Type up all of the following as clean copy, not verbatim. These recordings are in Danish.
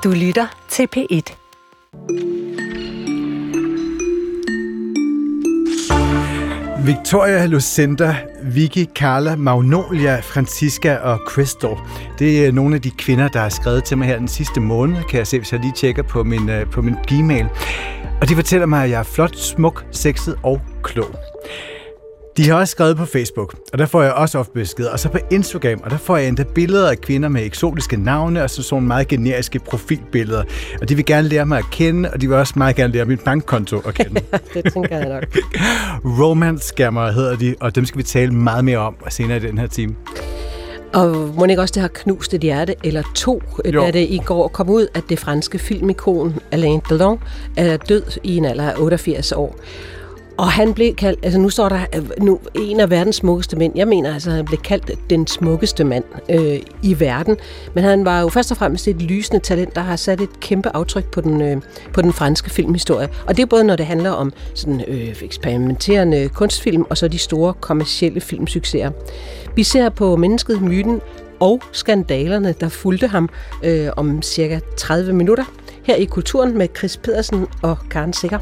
Du lytter til P1. Victoria, Lucinda, Vicky, Carla, Magnolia, Francisca og Crystal. Det er nogle af de kvinder, der har skrevet til mig her den sidste måned, kan jeg se, hvis jeg lige tjekker på min Gmail. Og de fortæller mig, at jeg er flot, smuk, sexet og klog. De har også skrevet på Facebook, og der får jeg også ofte beskeder, og så på Instagram, og der får jeg endda billeder af kvinder med eksotiske navne, og sådan meget generiske profilbilleder. Og de vil gerne lære mig at kende, og de vil også meget gerne lære min bankkonto at kende. Det tænker jeg nok. Romance-scammer hedder de, og dem skal vi tale meget mere om senere i den her time. Og må ikke også det har knust et hjerte, eller to, da det i går kom ud, at det franske filmikon Alain Delon er død i en alder af 88 år. Og han blev kaldt, altså nu står der en af verdens smukkeste mænd. Jeg mener altså, han blev kaldt den smukkeste mand i verden. Men han var jo først og fremmest et lysende talent, der har sat et kæmpe aftryk på den franske filmhistorie. Og det er både når det handler om sådan eksperimenterende kunstfilm, og så de store kommercielle filmsucceser. Vi ser på mennesket, myten og skandalerne, der fulgte ham om cirka 30 minutter. Her i Kulturen med Chris Pedersen og Karen Sikker.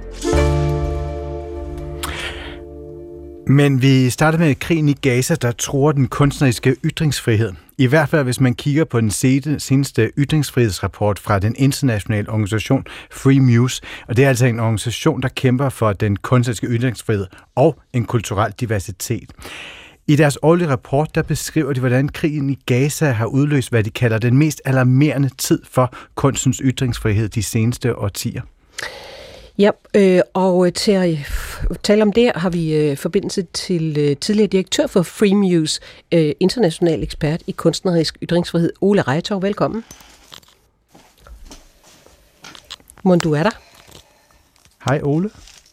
Men vi starter med krigen i Gaza, der truer den kunstneriske ytringsfrihed. I hvert fald, hvis man kigger på den seneste ytringsfrihedsrapport fra den internationale organisation Free Muse. Og det er altså en organisation, der kæmper for den kunstneriske ytringsfrihed og en kulturel diversitet. I deres årlige rapport, der beskriver de, hvordan krigen i Gaza har udløst, hvad de kalder den mest alarmerende tid for kunstens ytringsfrihed de seneste årtier. Ja, og til at tale om det har vi forbindelse til tidligere direktør for Free Muse, international ekspert i kunstnerisk ytringsfrihed, Ole Reitorv. Velkommen. Mon du er der? Hej Ole.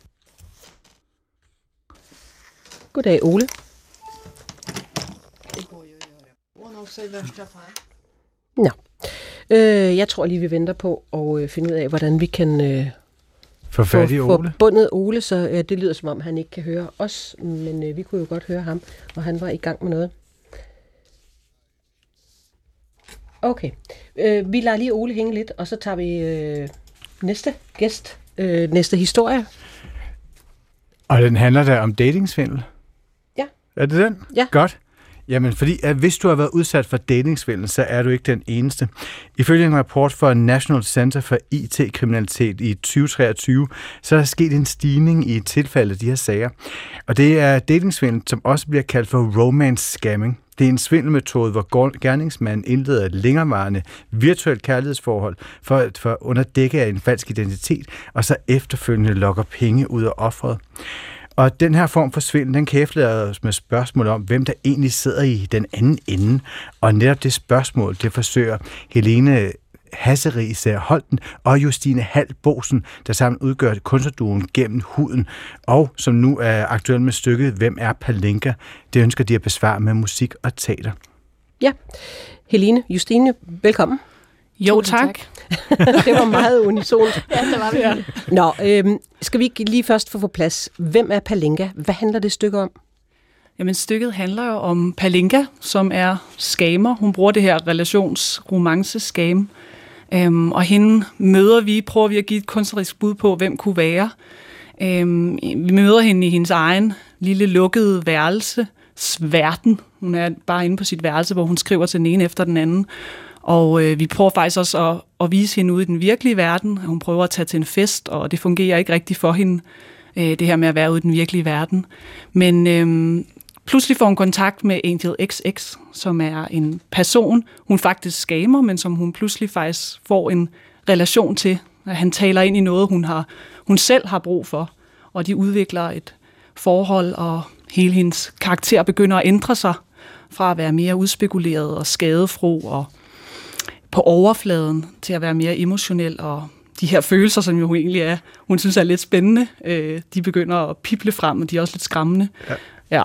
Goddag Ole. Nå, jeg tror lige vi venter på at finde ud af, hvordan vi kan få bundet Ole, så det lyder som om han ikke kan høre os, men vi kunne jo godt høre ham, og han var i gang med noget. Okay, vi lader lige Ole hænge lidt, og så tager vi næste gæst, næste historie. Og den handler der om datingsvindel? Ja. Er det den? Ja. Godt. Jamen, fordi hvis du har været udsat for datingsvindel, så er du ikke den eneste. Ifølge en rapport fra National Center for IT-kriminalitet i 2023, så er der sket en stigning i tilfælde af de her sager. Og det er datingsvindel, som også bliver kaldt for romance scamming. Det er en svindelmetode, hvor gerningsmanden indleder et længerevarende virtuelt kærlighedsforhold for at underdække af en falsk identitet, og så efterfølgende lokker penge ud af offeret. Og den her form for svindel, den kan efterlades med spørgsmål om, hvem der egentlig sidder i den anden ende. Og netop det spørgsmål, det forsøger Helene Hasseris Holten og Justine Hald Bosen, der sammen udgør kunstnerduoen Gennem Huden, og som nu er aktuel med stykket Hvem er Palinka? Det ønsker de at besvare med musik og teater. Ja, Helene, Justine, velkommen. Jo, tak. Det var meget unisont. Ja, det var det. Ja. Nå, skal vi lige først få plads. Hvem er Palinka? Hvad handler det stykke om? Jamen, stykket handler jo om Palinka, som er scammer. Hun bruger det her relationsromance-scam. Og hende prøver vi at give et kunstnerisk bud på, hvem kunne være. Vi møder hende i hendes egen lille lukkede værelsesverden. Hun er bare inde på sit værelse, hvor hun skriver til den ene efter den anden. Og vi prøver faktisk også at vise hende ude i den virkelige verden. Hun prøver at tage til en fest, og det fungerer ikke rigtigt for hende, det her med at være ude i den virkelige verden. Men pludselig får hun kontakt med Angel XX, som er en person, hun faktisk scammer, men som hun pludselig faktisk får en relation til. Han taler ind i noget, hun selv har brug for, og de udvikler et forhold, og hele hendes karakter begynder at ændre sig fra at være mere udspekuleret og skadefro og på overfladen til at være mere emotionel, og de her følelser, som jo egentlig er, hun synes er lidt spændende, de begynder at pible frem, og de er også lidt skræmmende. Ja.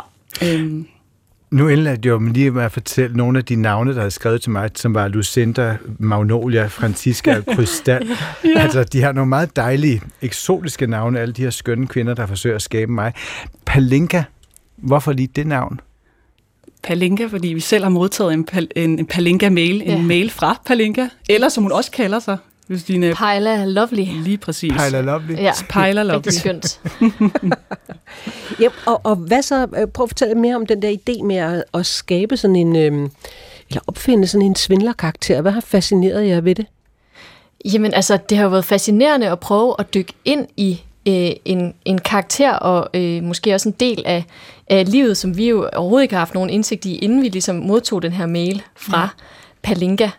Nu indlagde jeg jo lige med at fortælle nogle af de navne, der havde skrevet til mig, som var Lucinda, Magnolia, Francisca og Crystal. Ja. Altså, de har nogle meget dejlige, eksotiske navne, alle de her skønne kvinder, der forsøger at skabe mig. Palinka, hvorfor lige det navn? Palinka, fordi vi selv har modtaget en Palinka-mail, en mail fra Palinka, eller som hun også kalder sig, Justine. Pejla Lovely. Lige præcis. Pejla Lovely. Ja, Pejla Lovely. rigtig skønt. Ja, og hvad så? Prøv at fortælle mere om den der idé med at skabe sådan en, eller opfinde sådan en svindlerkarakter. Hvad har fascineret jer ved det? Jamen altså, det har jo været fascinerende at prøve at dykke ind i en karakter, og måske også en del af livet, som vi jo overhovedet ikke har haft nogen indsigt i, inden vi ligesom modtog den her mail fra Palinka.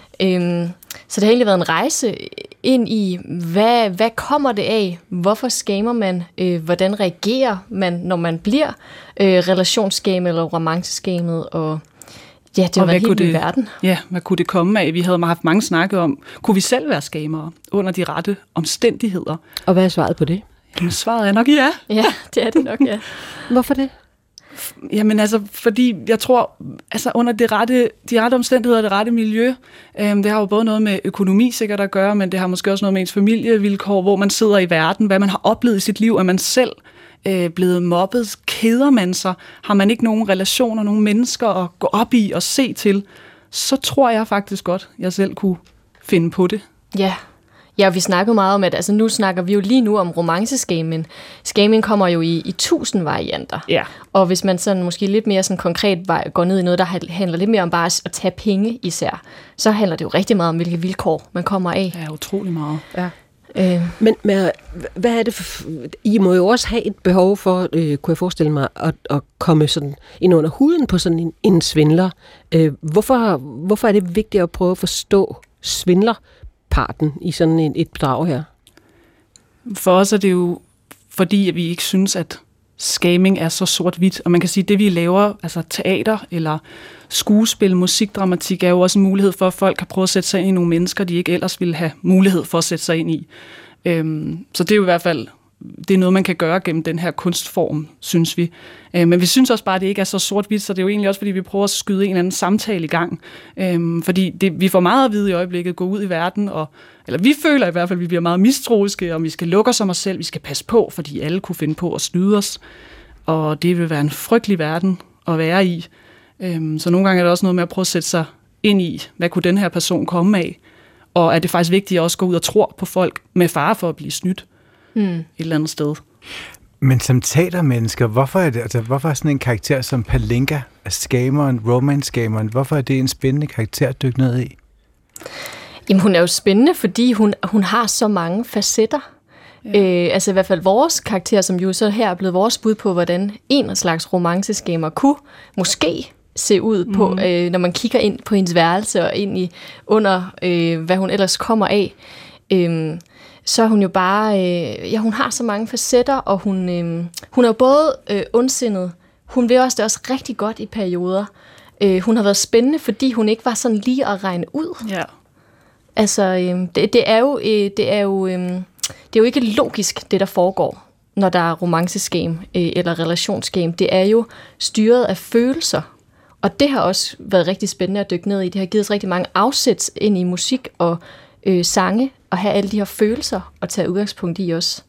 Så det har egentlig været en rejse ind i, hvad kommer det af? Hvorfor scammer man? Hvordan reagerer man, når man bliver relationsskamet eller romanceskamet? Og ja, det har været helt i verden. Ja, hvad kunne det komme af? Vi havde haft mange snakke om, kunne vi selv være skamere under de rette omstændigheder? Og hvad er svaret på det? Jamen, svaret er nok ja. Ja, det er det nok, ja. Hvorfor det? Jamen altså, fordi jeg tror, altså under de rette omstændigheder og det rette miljø, det har jo både noget med økonomi sikkert at gøre, men det har måske også noget med ens familievilkår, hvor man sidder i verden, hvad man har oplevet i sit liv, er man selv blevet mobbet, keder man sig, har man ikke nogen relationer, nogen mennesker at gå op i og se til, så tror jeg faktisk godt, jeg selv kunne finde på det. Ja. Ja, vi snakker meget om, at altså, nu snakker vi jo lige nu om romancescamming. Scamming kommer jo i 1000 varianter. Ja. Og hvis man sådan måske lidt mere sådan konkret går ned i noget, der handler lidt mere om bare at tage penge især, så handler det jo rigtig meget om, hvilke vilkår man kommer af. Ja, utrolig meget. Ja. Men hvad er det for, I må jo også have et behov for, kunne jeg forestille mig, at komme sådan ind under huden på sådan en svindler. Hvorfor er det vigtigt at prøve at forstå svindlerparten i sådan et bedrag her? For os er det jo fordi, at vi ikke synes, at scamming er så sort-hvidt. Og man kan sige, at det vi laver, altså teater eller skuespil, musikdramatik, er jo også en mulighed for, at folk kan prøve at sætte sig ind i nogle mennesker, de ikke ellers ville have mulighed for at sætte sig ind i. Så det er jo i hvert fald, det er noget, man kan gøre gennem den her kunstform, synes vi. Men vi synes også bare, at det ikke er så sort-hvidt, så det er jo egentlig også, fordi vi prøver at skyde en eller anden samtale i gang. Fordi vi får meget at vide i øjeblikket, gå ud i verden, eller vi føler i hvert fald, at vi bliver meget mistroiske, og vi skal lukke os om os selv, vi skal passe på, fordi alle kunne finde på at snyde os. Og det vil være en frygtelig verden at være i. Så nogle gange er det også noget med at prøve at sætte sig ind i, hvad kunne den her person komme af? Og er det faktisk vigtigt at også gå ud og tro på folk med fare for at blive snydt et eller andet sted. Men som teatermennesker, hvorfor er sådan en karakter som Palinka, scammeren, romance-scammeren, hvorfor er det en spændende karakter at dykke ned i? Jamen, hun er jo spændende, fordi hun har så mange facetter. Ja. Altså i hvert fald vores karakter, som jo så her er blevet vores bud på, hvordan en slags romancescammer kunne måske se ud på, når man kigger ind på hendes værelse og ind i under, hvad hun ellers kommer af. Så er hun jo bare, hun har så mange facetter, og hun er jo både ondsindet, hun vil også det også rigtig godt i perioder. Hun har været spændende, fordi hun ikke var sådan lige at regne ud. Ja. Altså, det er jo ikke logisk, det der foregår, når der er romanceskam eller relationsskam. Det er jo styret af følelser. Og det har også været rigtig spændende at dykke ned i. Det har givet os rigtig mange afsæt ind i musik og sange, og have alle de her følelser og tage udgangspunkt i os.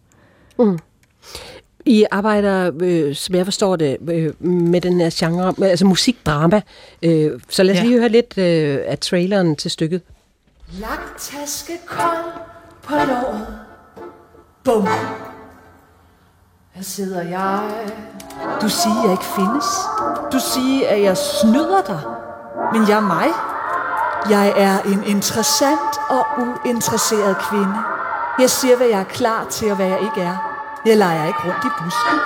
I arbejder, som jeg forstår det, med den her genre, altså musikdrama. Så lad os lige høre lidt af traileren til stykket. Lagt taske kold på låret. Bum. Her sidder jeg. Du siger, jeg ikke findes. Du siger, at jeg snyder dig. Men jeg er mig. Jeg er en interessant og uinteresseret kvinde. Jeg siger, hvad jeg er klar til, og hvad jeg ikke er. Jeg leger ikke rundt i busken.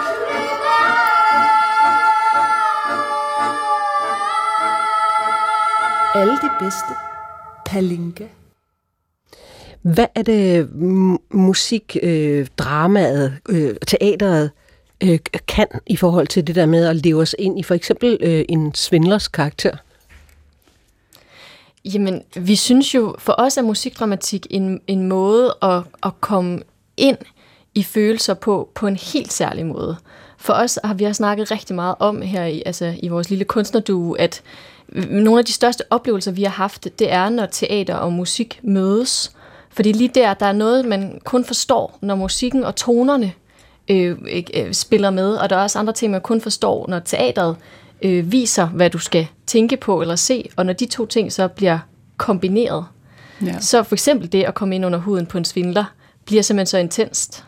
Alle de bedste. Palinka. Hvad er det musik, dramaet, teateret kan i forhold til det der med at leve os ind i for eksempel en svindlers karakter? Jamen, vi synes jo, for os er musikdramatik en måde at komme ind i følelser på en helt særlig måde. For os har vi snakket rigtig meget om her i vores lille kunstnerduo, at nogle af de største oplevelser, vi har haft, det er, når teater og musik mødes. Fordi lige der er noget, man kun forstår, når musikken og tonerne spiller med, og der er også andre ting, man kun forstår, når teateret viser, hvad du skal tænke på eller se, og når de to ting så bliver kombineret, så for eksempel det at komme ind under huden på en svindler, bliver simpelthen så intenst.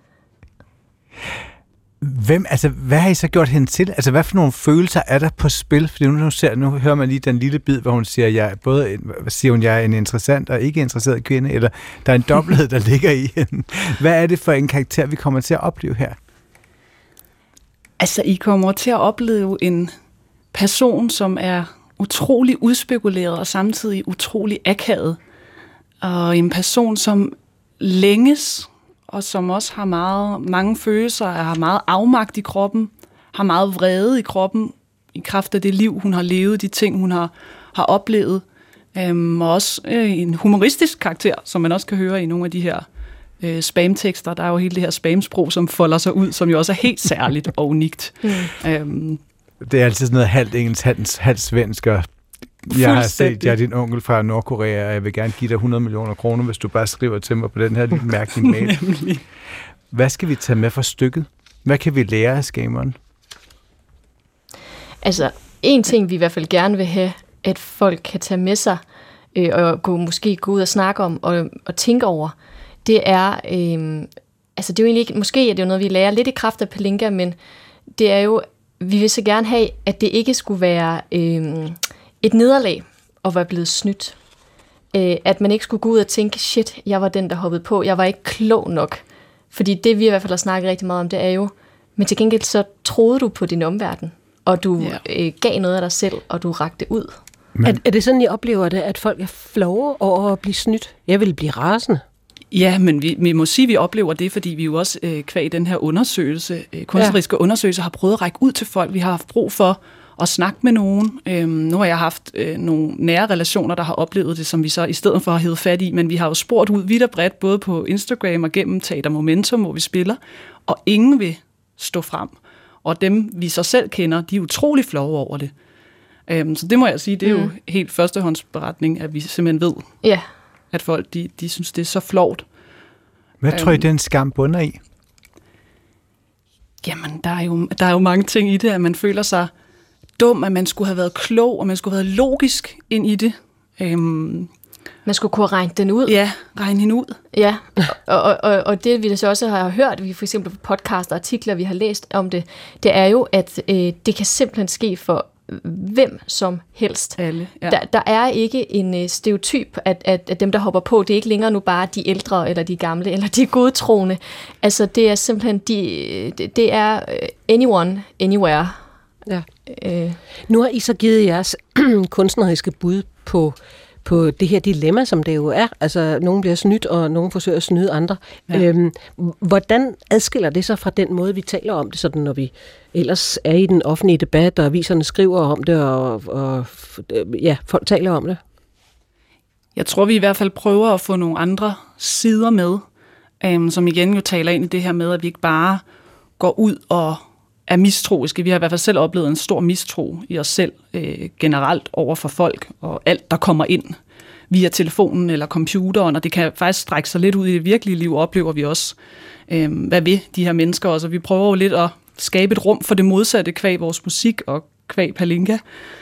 Hvad har I så gjort hende til? Altså, hvad for nogle følelser er der på spil? Fordi nu hører man lige den lille bid, hvor hun siger, jeg er en interessant og ikke interesseret kvinde, eller der er en dobbelthed, der ligger i hende. Hvad er det for en karakter, vi kommer til at opleve her? Altså, I kommer til at opleve en person, som er utrolig udspekuleret og samtidig utrolig akavet. Og en person, som længes, og som også har mange følelser, har meget afmagt i kroppen, har meget vrede i kroppen, i kraft af det liv, hun har levet, de ting, hun har oplevet. Og også en humoristisk karakter, som man også kan høre i nogle af de her spamtekster. Der er jo hele det her spamsprog, som folder sig ud, som jo også er helt særligt og unikt. Det er altid sådan noget halvt engelsk, halvt svensk, og jeg har set, jeg er din onkel fra Nordkorea, og jeg vil gerne give dig 100 millioner kroner, hvis du bare skriver til mig på den her lille mærkelige mail. Hvad skal vi tage med fra stykket? Hvad kan vi lære af Skameren? Altså, en ting, vi i hvert fald gerne vil have, at folk kan tage med sig, og måske gå ud og snakke om, og tænke over, det er, altså det er jo egentlig ikke, måske er det jo noget, vi lærer lidt i kraft af Palinka, men det er jo, vi vil så gerne have, at det ikke skulle være et nederlag at være blevet snydt. At man ikke skulle gå ud og tænke, shit, jeg var den, der hoppede på, jeg var ikke klog nok. Fordi det, vi i hvert fald har snakket rigtig meget om, det er jo, men til gengæld så troede du på din omverden, og du gav noget af dig selv, og du rakte ud. Er det sådan, I oplever det, at folk er flove over at blive snydt? Jeg vil blive rasende. Ja, men vi må sige, at vi oplever det, fordi vi jo også kvæg den her undersøgelse, kunstneriske undersøgelse, har prøvet at række ud til folk. Vi har haft brug for at snakke med nogen. Nu har jeg haft nogle nære relationer, der har oplevet det, som vi så i stedet for har hævet fat i, men vi har jo spurgt ud vidt og bredt, både på Instagram og gennem Teater Momentum, hvor vi spiller, og ingen vil stå frem. Og dem, vi så selv kender, de er utrolig flove over det. Så det må jeg sige, det er jo helt førstehåndsberetning, at vi simpelthen ved, at folk, de synes, det er så flovt. Hvad tror I, den skam bunder i? Jamen, der er jo mange ting i det, at man føler sig dum, at man skulle have været klog, og man skulle have været logisk ind i det. Man skulle kunne regne den ud. Ja, regne hende ud. Ja, og det vi så også har hørt, vi for eksempel på podcast og artikler, vi har læst om det, det er jo, at det kan simpelthen ske for hvem som helst. Alle, ja. Der er ikke en stereotyp, at dem, der hopper på, det er ikke længere nu bare de ældre, eller de gamle, eller de godtroende. Altså, det er simpelthen, det er anyone, anywhere. Ja. Nu har I så givet jeres kunstneriske bud på det her dilemma, som det jo er. Altså, nogen bliver snydt, og nogen forsøger at snyde andre. Ja. Hvordan adskiller det sig fra den måde, vi taler om det, sådan når vi ellers er i den offentlige debat, og aviserne skriver om det, og folk taler om det? Jeg tror, vi i hvert fald prøver at få nogle andre sider med, som igen jo taler ind i det her med, at vi ikke bare går ud og er mistroiske. Vi har i hvert fald selv oplevet en stor mistro i os selv generelt over for folk, og alt, der kommer ind via telefonen eller computeren, og det kan faktisk strække sig lidt ud i det virkelige liv, oplever vi også. Hvad vil de her mennesker også? Og vi prøver jo lidt at skabe et rum for det modsatte, kvæg vores musik og kvæg Palinka.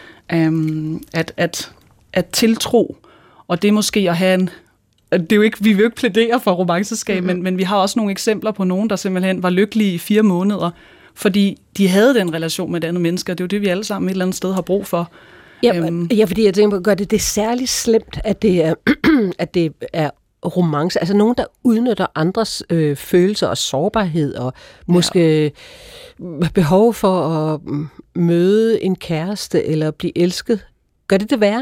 At tiltro, og det er måske at have en... Det er jo ikke, vi vil jo ikke plædere for romanceskab, men vi har også nogle eksempler på nogen, der simpelthen var lykkelige i 4 måneder, fordi de havde den relation med et andet menneske, og det er jo det, vi alle sammen et eller andet sted har brug for. Ja, fordi jeg tænker på, gør det særligt slemt, at det er romance, altså nogen, der udnytter andres følelser og sårbarhed, og måske behov for at møde en kæreste, eller blive elsket. Gør det værre?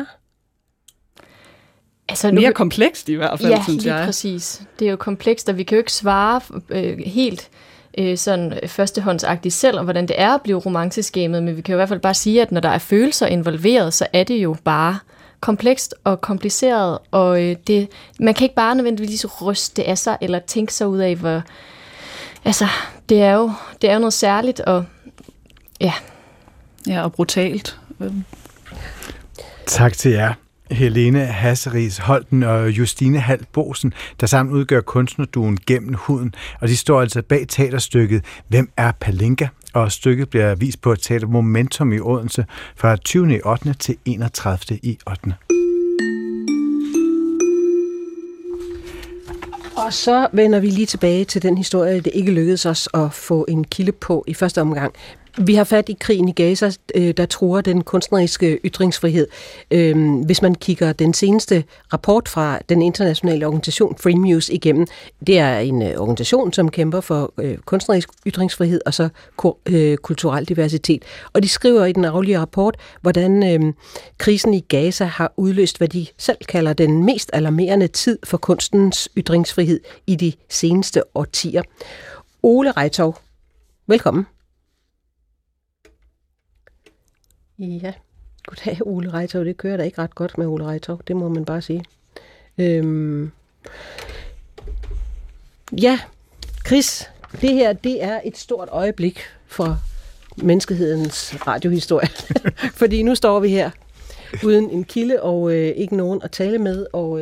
Altså, mere komplekst i hvert fald, synes jeg. Ja, lige præcis. Det er jo komplekst, og vi kan jo ikke svare helt sådan førstehåndsagtigt selv om, hvordan det er at blive romanceskamet, men vi kan jo i hvert fald bare sige, at når der er følelser involveret, så er det jo bare komplekst og kompliceret, og man kan ikke bare nødvendigvis ryste af sig, eller tænke sig ud af, hvor... Altså, det er jo noget særligt, og ja. Ja, og brutalt. Tak til jer. Helene Hasseris Holten og Justine Hald Boesen, der sammen udgør kunstnerduoen Gennem Huden, og de står altså bag teaterstykket Hvem er Palinka? og stykket bliver vist på Teater Momentum i Odense fra 20.8. til 31.8. Og så vender vi lige tilbage til den historie, det ikke lykkedes os at få en kilde på i første omgang. Vi har fat i krigen i Gaza, der truer den kunstneriske ytringsfrihed. Hvis man kigger den seneste rapport fra den internationale organisation Freemuse igennem, det er en organisation, som kæmper for kunstnerisk ytringsfrihed og så kulturel diversitet. Og de skriver i den aflige rapport, hvordan krisen i Gaza har udløst, hvad de selv kalder den mest alarmerende tid for kunstens ytringsfrihed i de seneste årtier. Ole Reitov, velkommen. Ja, goddag Ole Reitov. Det kører da ikke ret godt med Ole Reitov, det må man bare sige. Ja, Chris, det her, det er et stort øjeblik for menneskehedens radiohistorie. Fordi nu står vi her uden en kilde og ikke nogen at tale med, og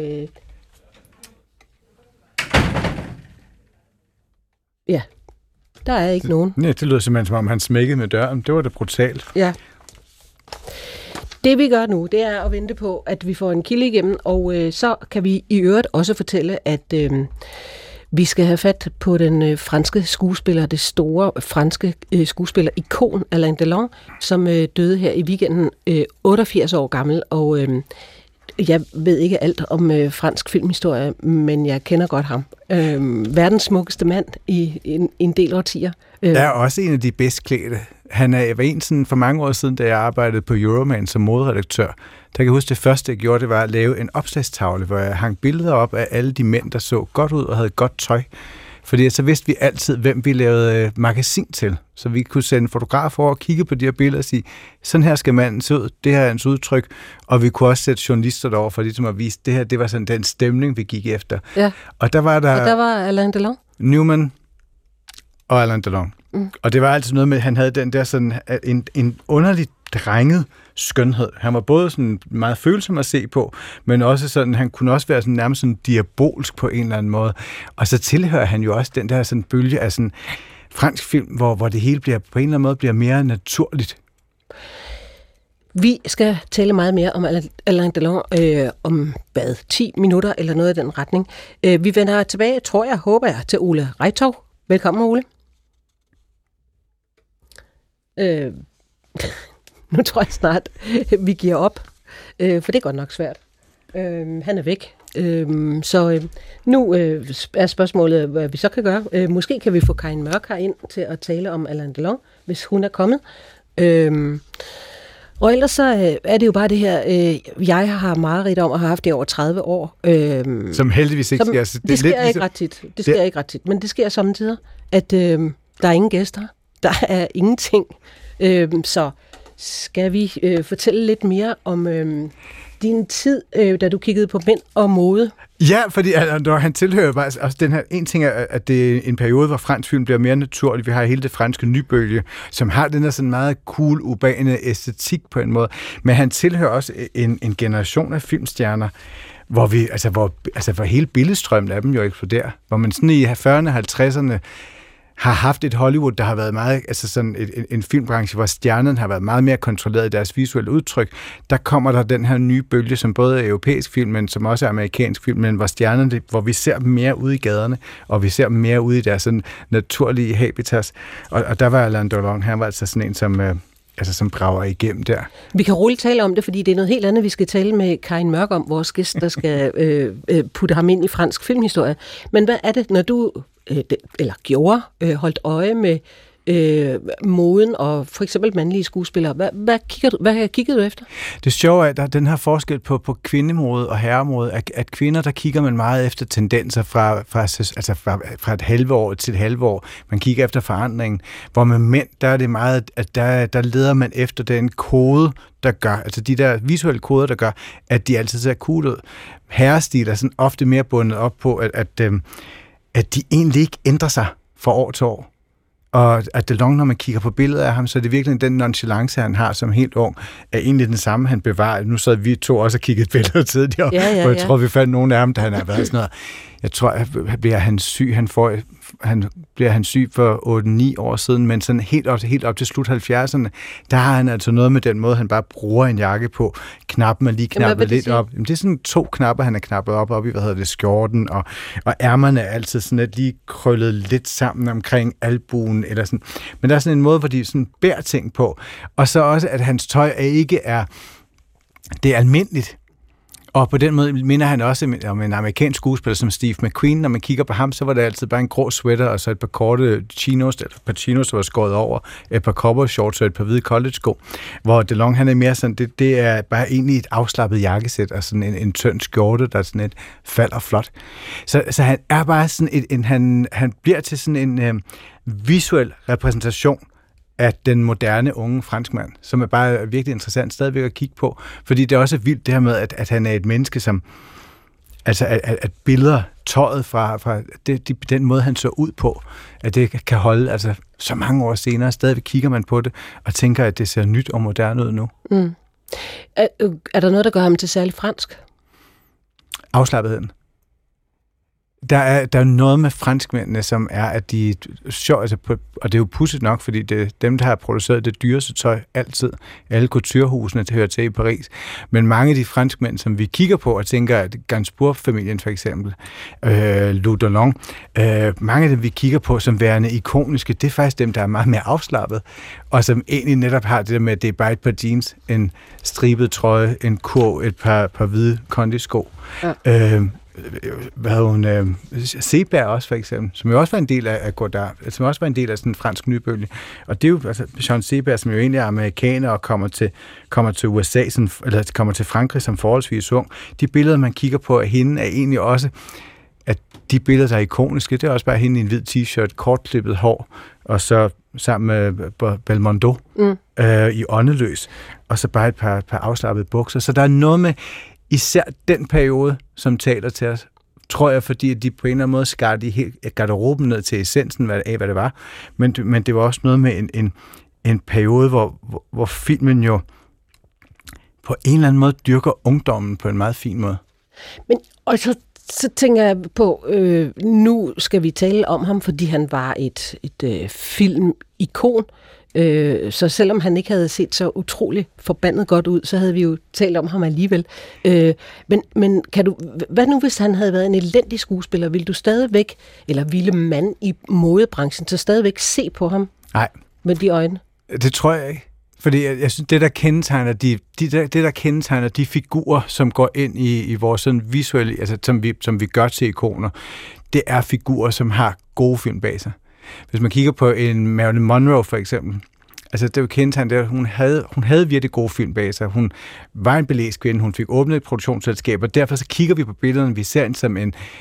ja, der er ikke nogen. Nej, det lyder simpelthen som om han smækkede med døren. Det var da brutalt. Ja. Det vi gør nu, det er at vente på, at vi får en kilde igennem, og så kan vi i øvrigt også fortælle, at vi skal have fat på den franske skuespiller, det store franske skuespiller-ikon Alain Delon, som døde her i weekenden, 88 år gammel, og jeg ved ikke alt om fransk filmhistorie, men jeg kender godt ham. Verdens smukkeste mand i en del årtier. Er også en af de bedst klædte. Jeg var en sådan for mange år siden, da jeg arbejdede på Euroman som moderedaktør. Der kan jeg huske, det første, jeg gjorde, det var at lave en opslagstavle, hvor jeg hang billeder op af alle de mænd, der så godt ud og havde godt tøj. Fordi så vidste vi altid, hvem vi lavede magasin til. Så vi kunne sende fotografer over og kigge på de her billeder og sige, sådan her skal manden se ud, det her er hans udtryk. Og vi kunne også sætte journalister derover for ligesom at vise, det her, det var sådan den stemning, vi gik efter. Ja. Og der var Alain Delon? Newman og Alain Delon. Mm. Og det var altid noget med, at han havde den der sådan en underligt drenget skønhed. Han var både sådan meget følsom at se på, men også sådan, han kunne også være sådan nærmest sådan diabolsk på en eller anden måde. Og så tilhører han jo også den der sådan bølge af sådan fransk film, hvor det hele bliver på en eller anden måde bliver mere naturligt. Vi skal tale meget mere om Alain Delon om 10 minutter eller noget af den retning. Vi vender tilbage, håber jeg, til Ole Reitov. Velkommen, Ole. Nu tror jeg snart, vi giver op, for det er godt nok svært. Han er væk. Så nu er spørgsmålet, hvad vi så kan gøre. Måske kan vi få Karin Mørk ind til at tale om Alain Delon, hvis hun er kommet. Og ellers så er det jo bare det her, jeg har mareridt om at have haft det over 30 år. Som heldigvis ikke sker. Det sker ikke ret tit. Det sker ikke ret tit, men det sker samtidig, at der er ingen gæster. Der er ingenting. Så skal vi fortælle lidt mere om din tid, da du kiggede på mænd og mode? Ja, fordi han tilhører faktisk også den her. En ting er, at det er en periode, hvor fransk film bliver mere naturlig. Vi har hele det franske nybølge, som har den der sådan meget cool, urbane æstetik på en måde. Men han tilhører også en generation af filmstjerner, hvor hele billedstrømmen af dem jo eksploderer. Hvor man sådan i 40'erne og 50'erne har haft et Hollywood, der har været meget, altså sådan en filmbranche, hvor stjernerne har været meget mere kontrolleret i deres visuelle udtryk. Der kommer der den her nye bølge, som både er europæisk film, men som også er amerikansk film, men hvor stjernerne, hvor vi ser dem mere ude i gaderne, og vi ser dem mere ude i deres sådan naturlige habitats. Og der var Alain Delon, han var altså sådan en, som brager igennem der. Vi kan roligt tale om det, fordi det er noget helt andet, vi skal tale med Karin Mørk om, vores gæst, der skal putte ham ind i fransk filmhistorie. Men hvad er det, når du holdt øje med moden og for eksempel mandlige skuespillere? Hvad kiggede du efter? Det sjove er, at der er den her forskel på kvindemode og herremode, at kvinder, der kigger man meget efter tendenser fra et halve år til et halve år. Man kigger efter forandringen. Hvor med mænd, der er det meget, at der leder man efter den kode, der gør, altså de der visuelle koder, der gør, at de altid ser cool ud. Herrestil er sådan ofte mere bundet op på, at de egentlig ikke ændrer sig fra år til år. Og at Delon, når man kigger på billeder af ham, så er det virkelig den nonchalance, han har som helt ung, er egentlig den samme, han bevarer. Nu sad vi to også og kiggede billeder tidligere, hvor jeg tror, vi fandt nogle af ham, der han har været sådan noget. jeg tror, bliver han syg, bliver han syg for 8-9 år siden, men sådan helt op til slut 70'erne, der har han altså noget med den måde, han bare bruger en jakke på. Knappen er lige knappet lidt op. Jamen, det er sådan 2 knapper, han er knappet op i, skjorten, og ærmerne er altid sådan lidt lige krøllet lidt sammen omkring albuen, eller sådan. Men der er sådan en måde, hvor de sådan bærer ting på. Og så også, at hans tøj det er almindeligt. Og på den måde minder han også om en amerikansk skuespiller som Steve McQueen. Når man kigger på ham, så var det altid bare en grå sweater, og så et par korte chinos, eller et par chinos, der var skåret over, et par cowboy shorts og et par hvide college-sko. Hvor DeLonge, han er mere sådan, det er bare egentlig et afslappet jakkesæt, og sådan en tynd skjorte, der sådan et falder flot. Så han er bare sådan han bliver til sådan en visuel repræsentation af den moderne unge franskmand, som er bare virkelig interessant stadigvæk at kigge på, fordi det er også vildt det her med, at han er et menneske, som altså at billeder, tøjet fra den måde, han så ud på, at det kan holde altså så mange år senere, stadigvæk kigger man på det og tænker, at det ser nyt og moderne ud nu. Mm. Er der noget, der gør ham til særlig fransk? Afslappetheden. Der er noget med franskmændene, som er, at de sjov, altså og det er jo pudsigt nok, fordi det er dem, der har produceret det dyreste tøj altid. Alle couturehusene, der hører til i Paris. Men mange af de franskmænd, som vi kigger på og tænker, at Gainsbourg-familien for eksempel, Lou Delon, mange af dem, vi kigger på som værende ikoniske, det er faktisk dem, der er meget mere afslappet, og som egentlig netop har det der med, at det er bare et par jeans, en stribet trøje, en kurv, et par hvide kondisko. Ja. Seberg også for eksempel, som jo også var en del af Godard, som også var en del af sådan en fransk nybølge. Og det er jo altså Jean Seberg, som jo egentlig er amerikaner og kommer til USA, eller kommer til Frankrig som forholdsvis ung. De billeder, man kigger på af hende, er egentlig også, at de billeder, der er ikoniske, det er også bare hende i en hvid t-shirt, kortklippet hår, og så sammen med Belmondo i Åndeløs, og så bare et par afslappede bukser. Så der er noget med især den periode, som taler til os, tror jeg, fordi de på en eller anden måde skar de helt garderoben ned til essensen af, hvad det var. Men det var også noget med en periode, hvor filmen jo på en eller anden måde dyrker ungdommen på en meget fin måde. Men og så tænker jeg på, nu skal vi tale om ham, fordi han var et filmikon. Så selvom han ikke havde set så utrolig forbandet godt ud, så havde vi jo talt om ham alligevel. Men hvad nu, hvis han havde været en elendig skuespiller? Ville du stadigvæk, eller ville man i modebranchen, så stadigvæk se på ham? Nej. Med de øjne? Det tror jeg ikke. Fordi jeg synes, det der kendetegner de figurer, som går ind i vores sådan visuelle, altså som vi gør til ikoner, det er figurer, som har gode film bag sig. Hvis man kigger på en Marilyn Monroe for eksempel, altså det er jo kendetegnet, at hun havde virkelig gode film bag sig. Hun var en belæst kvinde, hun fik åbnet et produktionsselskab, og derfor så kigger vi på billederne, vi ser hende som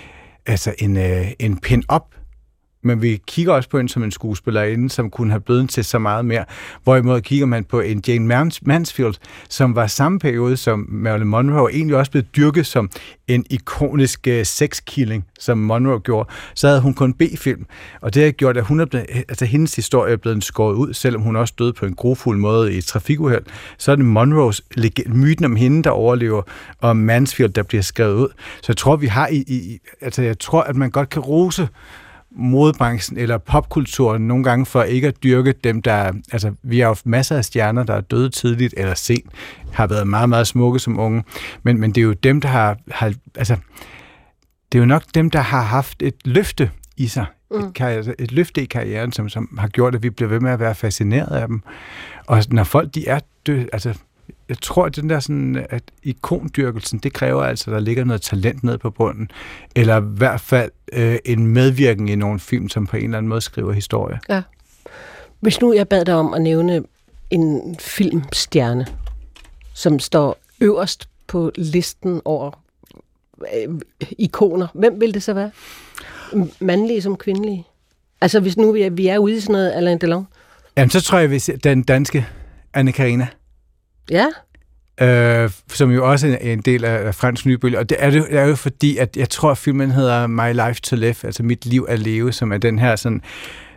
en pin-up, men vi kigger også på hende som en skuespillerinde, som kunne have blevet til så meget mere. Hvorimod kigger man på en Jane Mansfield, som var samme periode som Marilyn Monroe, og egentlig også blev dyrket som en ikonisk sexkilling, som Monroe gjorde, så havde hun kun B-film. Og det har gjort, at hendes historie er blevet skåret ud, selvom hun også døde på en grufuld måde i et trafikuheld. Så er det Monroes myten om hende, der overlever, og Mansfield, der bliver skrevet ud. Så jeg tror, vi har jeg tror, at man godt kan rose modebranchen eller popkulturen nogle gange for ikke at dyrke dem, der... Altså, vi har jo masser af stjerner, der er døde tidligt eller sent, har været meget, meget smukke som unge, men det er jo dem, der har altså, det er jo nok dem, der har haft et løfte i sig, et løfte i karrieren, som har gjort, at vi bliver ved med at være fascineret af dem. Og når folk, de er døde, altså, jeg tror, at den der sådan, at ikondyrkelsen, det kræver altså, at der ligger noget talent ned på bunden, eller i hvert fald en medvirken i nogle film, som på en eller anden måde skriver historie. Ja. Hvis nu jeg bad dig om at nævne en filmstjerne, som står øverst på listen over ikoner, hvem vil det så være? Mandlige som kvindelige? Altså hvis nu vi er ude i sådan noget Alain Delon? Jamen så tror jeg, hvis den danske Anne Karina. Ja. Som jo også er en del af fransk nybølge, og det er jo fordi, at jeg tror, at filmen hedder My Life to Live, altså Mit liv at leve, som er den her sådan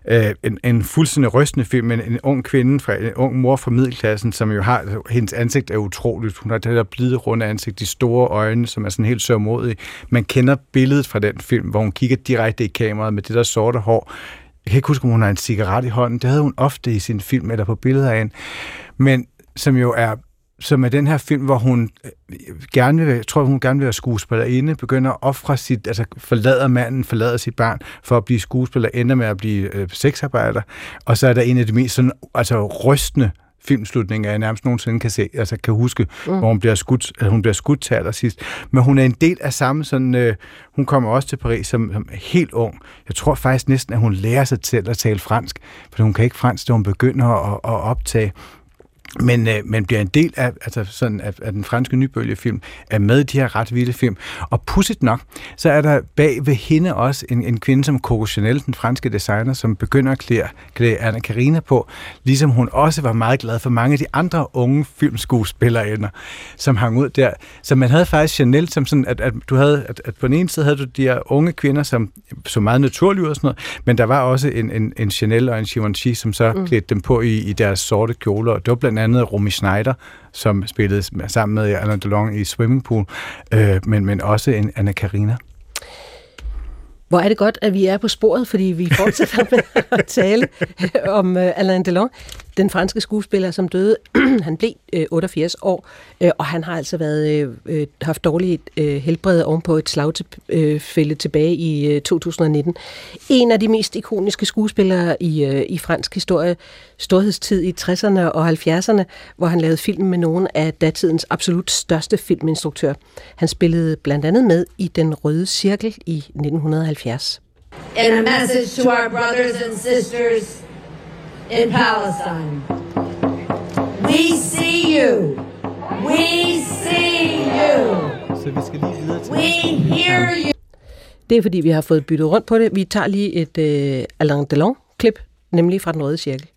en fuldstændig rystende film med en ung kvinde, en ung mor fra middelklassen, som jo har, hendes ansigt er utroligt. Hun har det der blide, runde ansigt, de store øjne, som er sådan helt sørgmodige. Man kender billedet fra den film, hvor hun kigger direkte i kameraet med det der sorte hår. Jeg kan ikke huske, om hun har en cigaret i hånden. Det havde hun ofte i sin film, eller på billeder af hende. Men som jo er som er den her film, hvor hun gerne vil være skuespillerinde, begynder at ofre sit, altså forlader sit barn for at blive skuespiller, ender med at blive sexarbejder, og så er der en af de mest sådan, altså rystende filmslutninger, jeg nærmest nogensinde kan huske, hvor hun bliver skudt til allersidst. Men hun er en del af samme sådan, hun kommer også til Paris som helt ung. Jeg tror faktisk næsten, at hun lærer sig til at tale fransk, for hun kan ikke fransk, da hun begynder at optage. Men bliver en del af, af den franske nybølgefilm, er med i de her ret vilde film. Og pudsigt nok, så er der bag ved hende også en kvinde som Coco Chanel, den franske designer, som begynder at klæde Anna Karina på, ligesom hun også var meget glad for mange af de andre unge filmskuespillerinder, som hang ud der. Så man havde faktisk Chanel som sådan, at på den ene side havde du de her unge kvinder, som så meget naturlige ud og sådan noget, men der var også en Chanel og en Givenchy, som så klædte dem på i deres sorte kjoler, og det var blandt andet Romy Schneider, som spillede sammen med Alain Delon i Swimming Pool, men også en Anna Karina. Hvor er det godt, at vi er på sporet, fordi vi fortsætter med at tale om Alain Delon, den franske skuespiller, som døde. Han blev 88 år, og han har altså haft dårligt helbred ovenpå et slagtilfælde tilbage i 2019. En af de mest ikoniske skuespillere i fransk historie, storhedstid i 60'erne og 70'erne, hvor han lavede film med nogle af datidens absolut største filminstruktører. Han spillede blandt andet med i Den Røde Cirkel i 1970. In a message to our brothers and sisters in Palestine. We see you. We see you. Så vi skal lige videre til We hear you. Det er fordi, vi har fået byttet rundt på det. Vi tager lige et Alain Delon-klip, nemlig fra Den Røde Cirkel.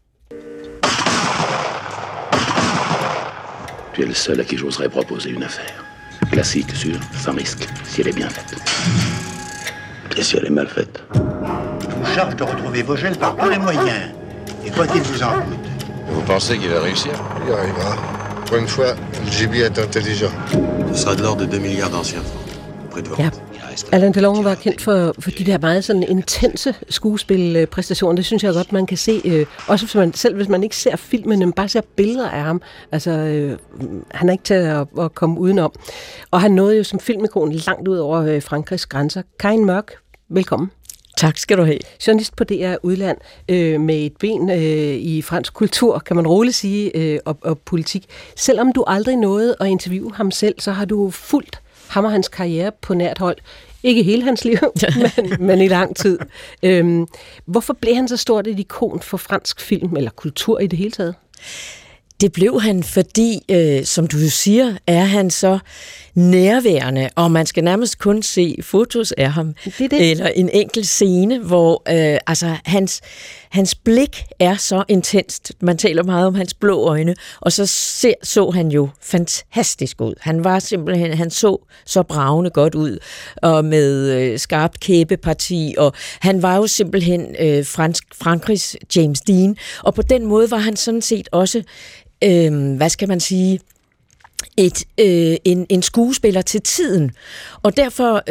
Tu es le seul à qui j'oserais proposer une affaire. Classique, sûr, sans risque, si elle est bien faite. Et si elle est mal faite? Je vous charge de retrouver Vogel par tous les moyens. Et quoi qu'il vous en coûte. Vous pensez qu'il va réussir? Il y arrivera. Pour une fois, le GB est intelligent. Ce sera de l'ordre de 2 milliards d'anciens francs. Près de votre. Ja. Alain Delon var kendt for de der meget sådan intense skuespilpræstationer. Det synes jeg godt, man kan se. Også hvis man ikke ser filmen, men bare ser billeder af ham. Altså, han er ikke til at komme udenom. Og han nåede jo som filmikon langt ud over Frankrigs grænser. Karin Mørk, velkommen. Tak skal du have. Journalist på DR Udland med et ben i fransk kultur, kan man roligt sige, og politik. Selvom du aldrig nåede at interviewe ham selv, så har du fulgt ham og hans karriere på nært hold. Ikke hele hans liv, men i lang tid. Hvorfor blev han så stort et ikon for fransk film, eller kultur i det hele taget? Det blev han, fordi, som du siger, er han så nærværende, og man skal nærmest kun se fotos af ham, eller en enkelt scene, hvor hans blik er så intenst. Man taler meget om hans blå øjne, og så han jo fantastisk ud. Han så så bragende godt ud, og med skarpt kæbeparti, og han var jo simpelthen Frankrigs James Dean, og på den måde var han sådan set også hvad skal man sige, en skuespiller til tiden. Og derfor,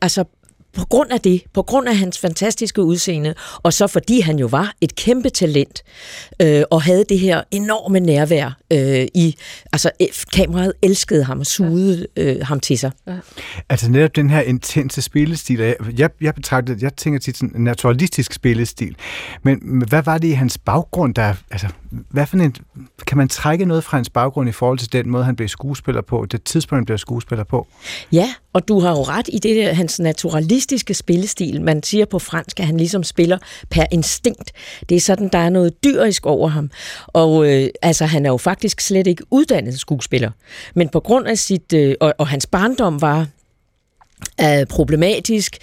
på grund af hans fantastiske udseende, og så fordi han jo var et kæmpe talent, og havde det her enorme nærvær kameraet elskede ham og sugede ham til sig. Ja. Altså netop den her intense spillestil, jeg tænker til sådan en naturalistisk spillestil, men hvad var det i hans baggrund, kan man trække noget fra hans baggrund i forhold til den måde, han blev skuespiller på, det tidspunkt, han blev skuespiller på? Ja, og du har jo ret i det der, hans naturalistiske spillestil. Man siger på fransk, at han ligesom spiller per instinkt. Det er sådan, der er noget dyrisk over ham. Og han er jo faktisk slet ikke uddannet skuespiller. Men på grund af sit... og hans barndom var problematisk.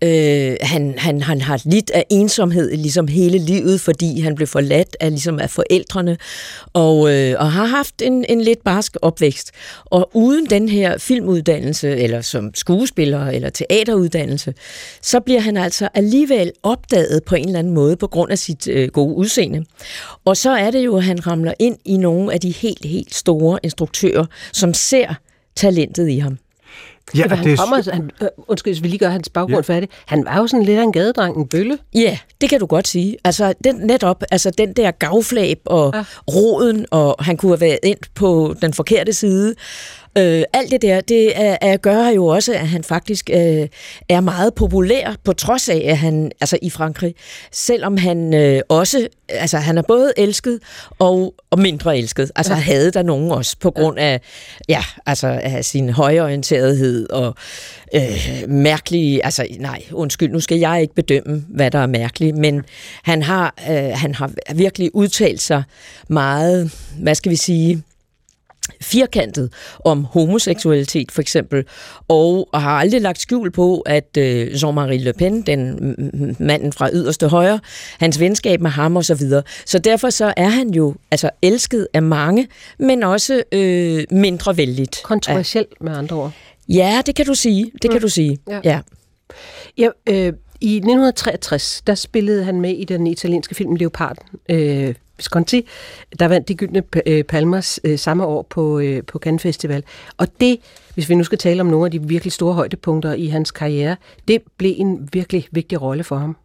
Han har lidt af ensomhed ligesom hele livet, fordi han blev forladt af forældrene, og har haft en lidt barsk opvækst. Og uden den her filmuddannelse, eller som skuespiller, eller teateruddannelse, så bliver han altså alligevel opdaget på en eller anden måde, på grund af sit gode udseende. Og så er det jo, at han ramler ind i nogle af de helt, helt store instruktører, som ser talentet i ham. Ja, undskyld, hvis vi lige gør hans baggrund færdig. Han var jo sådan lidt af en gadedreng, en bølle. Ja, det kan du godt sige. Altså, den der gavflab og roden, og han kunne have været endt på den forkerte side. Alt det der, det gør jo også, at han faktisk er meget populær, på trods af, at han, altså i Frankrig, selvom han også, altså han er både elsket og mindre elsket. Altså havde der nogen også, på grund af, af sin højreorienterethed og mærkelige, altså nej, undskyld, nu skal jeg ikke bedømme, hvad der er mærkeligt, men han har virkelig udtalt sig meget, hvad skal vi sige, firkantet om homoseksualitet for eksempel, og har aldrig lagt skjul på, at Jean-Marie Le Pen, den manden fra yderste højre, hans venskab med ham og så videre. Så derfor så er han jo altså elsket af mange, men også mindre vældigt. Kontroversiel med andre ord. Ja, det kan du sige. Ja. I 1963, der spillede han med i den italienske film Leoparden, Visconti, der vandt de gyldne palmer samme år på Cannes Festival. Og det, hvis vi nu skal tale om nogle af de virkelig store højdepunkter i hans karriere, det blev en virkelig vigtig rolle for ham.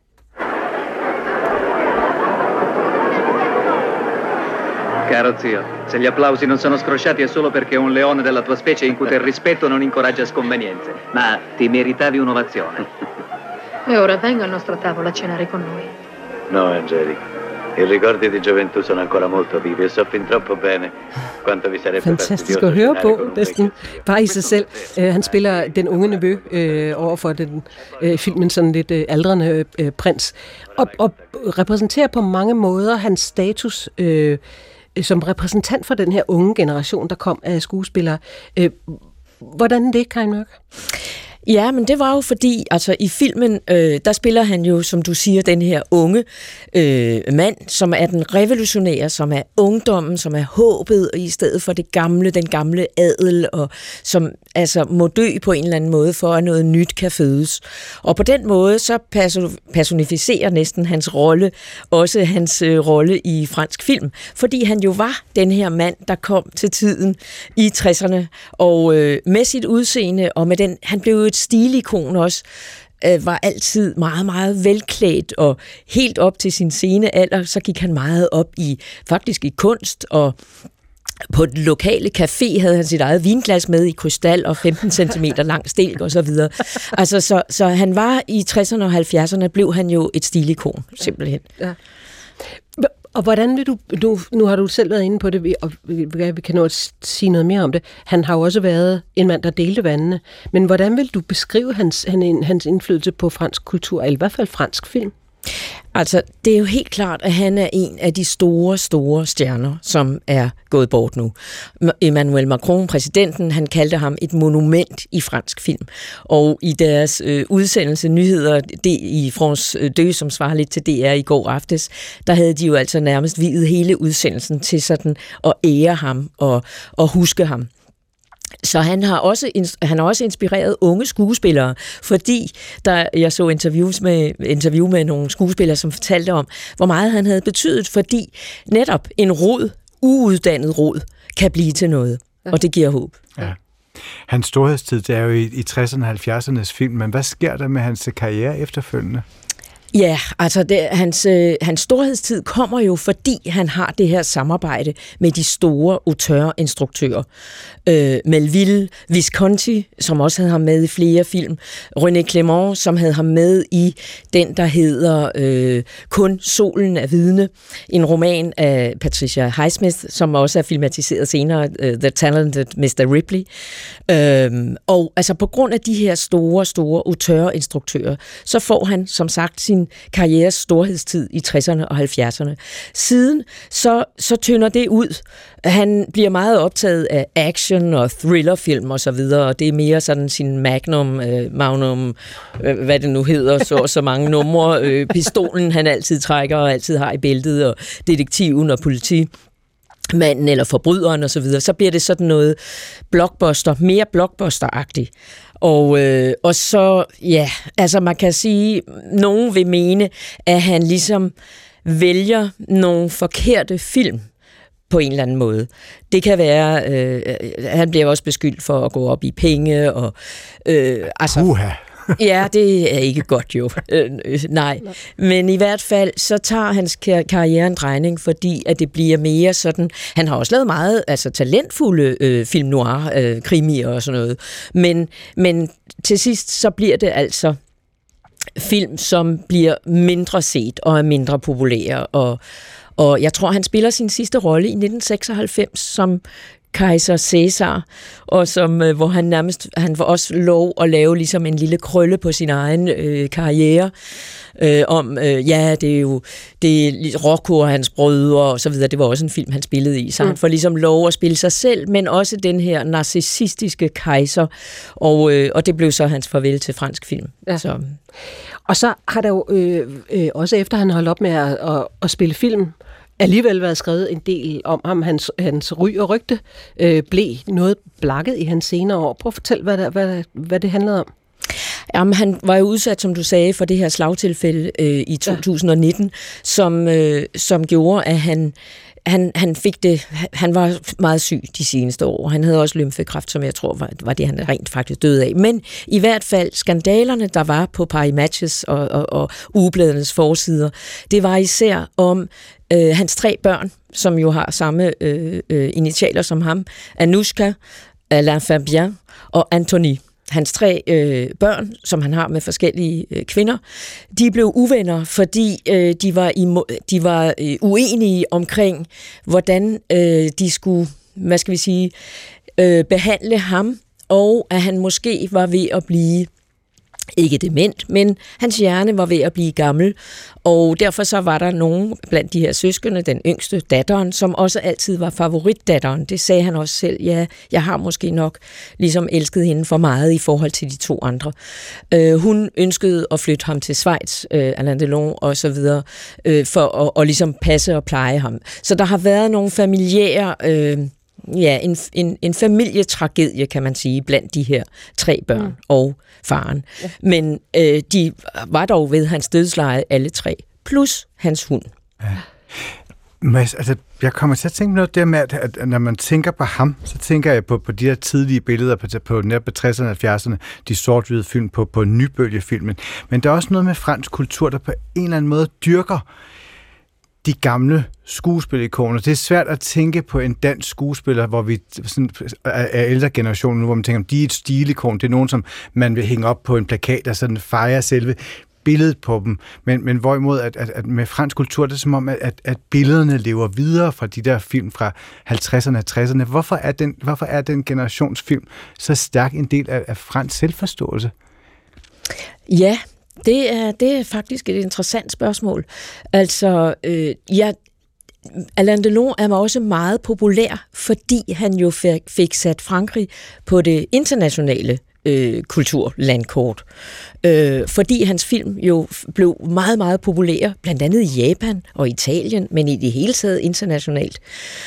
Caro zio, se gli applausi non sono scrosciati è solo perché un leone della tua specie incute il rispetto non incoraggia sconvenienze, ma ti meritavi un'ovazione. E ora venga al nostro tavolo a cenare con noi. No, Angelica. I ricordi di gioventù sono ancora molto vivi e so fin troppo bene quanto vi sarebbe fantastisk at høre på, næsten bare i sig selv. Han spiller den unge nevø over for den filmen sådan lidt aldrende prins, og repræsenterer på mange måder hans status som repræsentant for den her unge generation, der kom af skuespillere. Hvordan er det, Karin Mørk? Ja, men det var jo fordi, altså i filmen, der spiller han jo, som du siger, den her unge mand, som er den revolutionære, som er ungdommen, som er håbet, i stedet for den gamle adel, og som altså må dø på en eller anden måde, for at noget nyt kan fødes. Og på den måde, så personificerer næsten hans rolle, også hans rolle i fransk film, fordi han jo var den her mand, der kom til tiden i 60'erne, og med sit udseende, og med den, han blev jo et stilikon også, var altid meget, meget velklædt, og helt op til sin sene alder, så gik han meget op faktisk i kunst, og på den lokale café havde han sit eget vinglas med i krystal og 15 cm lang stilk og så videre. Altså, så han var i 60'erne og 70'erne, blev han jo et stilikon, simpelthen. Ja. Og hvordan vil du, nu har du selv været inde på det, og vi kan nå at sige noget mere om det, han har jo også været en mand, der delte vandene, men hvordan vil du beskrive hans indflydelse på fransk kultur, eller i hvert fald fransk film? Altså, det er jo helt klart, at han er en af de store, store stjerner, som er gået bort nu. Emmanuel Macron, præsidenten, han kaldte ham et monument i fransk film. Og i deres udsendelse Nyheder i France 2, som svarer lidt til DR i går aftes, der havde de jo altså nærmest viet hele udsendelsen til sådan at ære ham og huske ham. Så han har også inspireret unge skuespillere, fordi jeg så interview med nogle skuespillere, som fortalte om, hvor meget han havde betydet, fordi netop en uuddannet rod, kan blive til noget, og det giver håb. Ja. Hans storhedstid, det er jo i 60'erne og 70'ernes film, men hvad sker der med hans karriere efterfølgende? Ja, altså hans storhedstid kommer jo, fordi han har det her samarbejde med de store auteurinstruktører. Melville, Visconti, som også havde ham med i flere film. René Clément, som havde ham med i den, der hedder Kun solen er vidne. En roman af Patricia Highsmith, som også er filmatiseret senere, The Talented Mr. Ripley. Og altså på grund af de her store, store auteurinstruktører, så får han som sagt sin sin karrieres storhedstid i 60'erne og 70'erne. Siden så tynder det ud. Han bliver meget optaget af action og thrillerfilm og så videre, og det er mere sådan sin magnum, hvad det nu hedder, så mange numre, pistolen han altid trækker og altid har i bæltet, og detektiven og politimanden eller forbryderen og så videre. Så bliver det sådan noget blockbuster, mere blockbuster-agtigt. Og så, ja, altså man kan sige, nogen vil mene, at han ligesom vælger nogle forkerte film på en eller anden måde. Det kan være, han bliver også beskyldt for at gå op i penge, og altså... Ja, det er ikke godt jo. Nej. Men i hvert fald, så tager hans karriere en drejning, fordi at det bliver mere sådan... Han har også lavet meget talentfulde film noir, krimier og sådan noget. Men til sidst, så bliver det altså film, som bliver mindre set og er mindre populære. Og jeg tror, han spiller sin sidste rolle i 1996 som kejser Cæsar, og hvor han får også lov at lave ligesom en lille krølle på sin egen karriere, det er jo Rocco og hans brødre og så videre. Det var også en film, han spillede i, så han får ligesom lov at spille sig selv, men også den her narcissistiske kejser, og det blev så hans farvel til fransk film. Ja. Så. Og så har der jo også efter han holdt op med at spille film, alligevel været skrevet en del om ham. Hans ry og rygte blev noget blakket i hans senere år. Prøv at fortælle, hvad det handlede om. Jamen, han var jo udsat, som du sagde, for det her slagtilfælde i 2019, som gjorde, at han fik det. Han var meget syg de seneste år. Han havde også lymfekræft, som jeg tror var det, han rent faktisk døde af. Men i hvert fald, skandalerne, der var på Paris Matches og ugebladernes forsider, det var især om hans 3 børn, som jo har samme initialer som ham, Anushka, Alain Fabien og Anthony. Hans 3 børn, som han har med forskellige kvinder, de blev uvenner, fordi de var uenige omkring, hvordan de skulle, behandle ham, og at han måske var ved at blive ikke dement, men hans hjerne var ved at blive gammel, og derfor så var der nogen blandt de her søskende, den yngste, datteren, som også altid var favoritdatteren. Det sagde han også selv, ja, jeg har måske nok ligesom elsket hende for meget i forhold til de 2 andre. Hun ønskede at flytte ham til Schweiz, Alain Delon og så videre, for at ligesom passe og pleje ham. Så der har været nogle familiære... en familietragedie, kan man sige, blandt de her 3 børn og faren. Ja. Men de var dog ved hans dødsleje, alle 3, plus hans hund. Ja. Men, jeg kommer til at tænke noget der med, at når man tænker på ham, så tænker jeg på de her tidlige billeder på 60'erne og 70'erne, de sort-hvide film på nybølgefilmen. Men der er også noget med fransk kultur, der på en eller anden måde dyrker de gamle skuespillerikoner. Det er svært at tænke på en dansk skuespiller, hvor vi sådan, er ældre generationen nu, hvor man tænker, de er et stilikon. Det er nogen, som man vil hænge op på en plakat, der sådan fejrer selve billedet på dem. Men hvorimod, at med fransk kultur, det er som om, at billederne lever videre fra de der film fra 50'erne og 60'erne. Hvorfor er den generationsfilm så stærk en del af fransk selvforståelse? Ja, det er faktisk et interessant spørgsmål. Altså, Alain Delon er også meget populær, fordi han jo fik sat Frankrig på det internationale kulturlandkort. Fordi hans film jo blev meget, meget populære, blandt andet i Japan og Italien, men i det hele taget internationalt.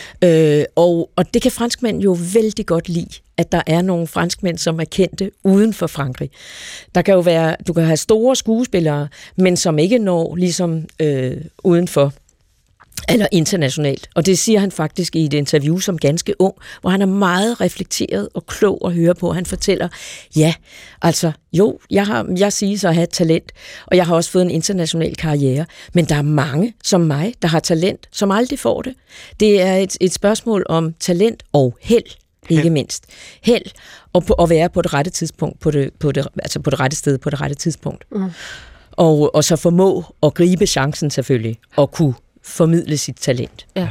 Og det kan franskmænd jo vældig godt lide, at der er nogle franskmænd, som er kendte uden for Frankrig. Der kan jo være, du kan have store skuespillere, men som ikke når ligesom uden for eller internationalt. Og det siger han faktisk i et interview som ganske ung, hvor han er meget reflekteret og klog at høre på. Han fortæller, ja, altså jo, jeg siges at have talent, og jeg har også fået en international karriere, men der er mange som mig, der har talent, som aldrig får det. Det er et spørgsmål om talent og held, ikke mindst. Held og at være på det rette tidspunkt, på det rette sted på det rette tidspunkt. Og så formå at gribe chancen selvfølgelig, og kunne formidle sit talent. Ja.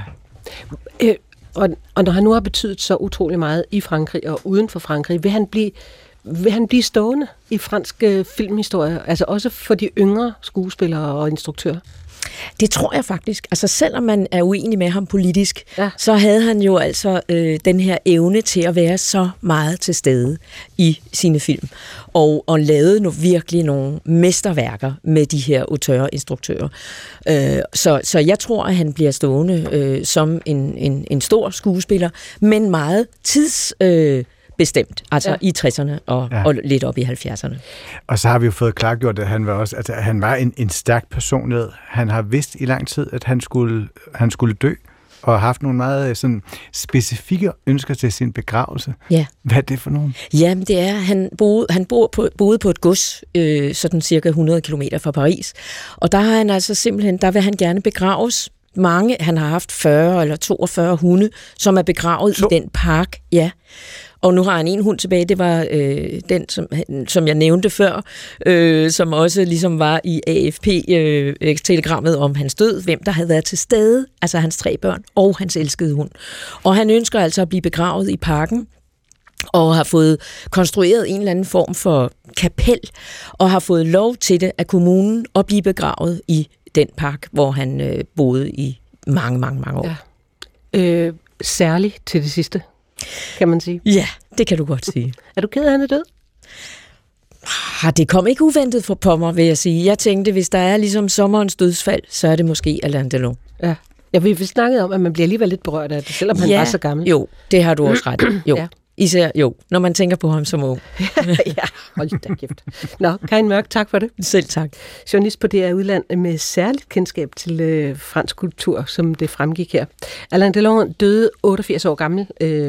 Og når han nu har betydet så utrolig meget i Frankrig og uden for Frankrig, vil han blive Vil han blive stående i fransk filmhistorie, altså også for de yngre skuespillere og instruktører? Det tror jeg faktisk. Altså selvom man er uenig med ham politisk, så havde han jo altså den her evne til at være så meget til stede i sine film. Og lavede virkelig nogle mesterværker med de her auteurer-instruktører. Så jeg tror, at han bliver stående som en stor skuespiller, men meget bestemt, altså i 60'erne og lidt op i 70'erne. Og så har vi jo fået klargjort, at han var en stærk personlighed. Han har vidst i lang tid, at han skulle dø, og har haft nogle meget sådan specifikke ønsker til sin begravelse. Ja. Hvad er det for nogen? Jamen, det er, han boede på et gods, sådan cirka 100 kilometer fra Paris, og der har han altså simpelthen, der vil han gerne begraves. Han har haft 40 eller 42 hunde, som er begravet i den park. Ja. Og nu har han en hund tilbage, det var den, som jeg nævnte før, som også ligesom var i AFP-telegrammet om hans død, hvem der havde været til stede, altså hans 3 børn og hans elskede hund. Og han ønsker altså at blive begravet i parken, og har fået konstrueret en eller anden form for kapel, og har fået lov til det af kommunen at blive begravet i den park, hvor han boede i mange år. Ja. Særligt til det sidste, kan man sige. Ja, det kan du godt sige. Er du ked af, at han er død? Det kom ikke uventet på mig, vil jeg sige. Jeg tænkte, hvis der er ligesom sommerens dødsfald, så er det måske Alain Delon. Ja, vi snakkede om, at man bliver alligevel lidt berørt af det, selvom han var så gammel. Jo, det har du også ret i. Jo. Ja. Især når man tænker på ham som ung. Ja, hold da kæft. Nå, Karin Mørk, tak for det. Selv tak. Journalist på DR Udland med særligt kendskab til fransk kultur, som det fremgik her. Alain Delon døde 88 år gammel,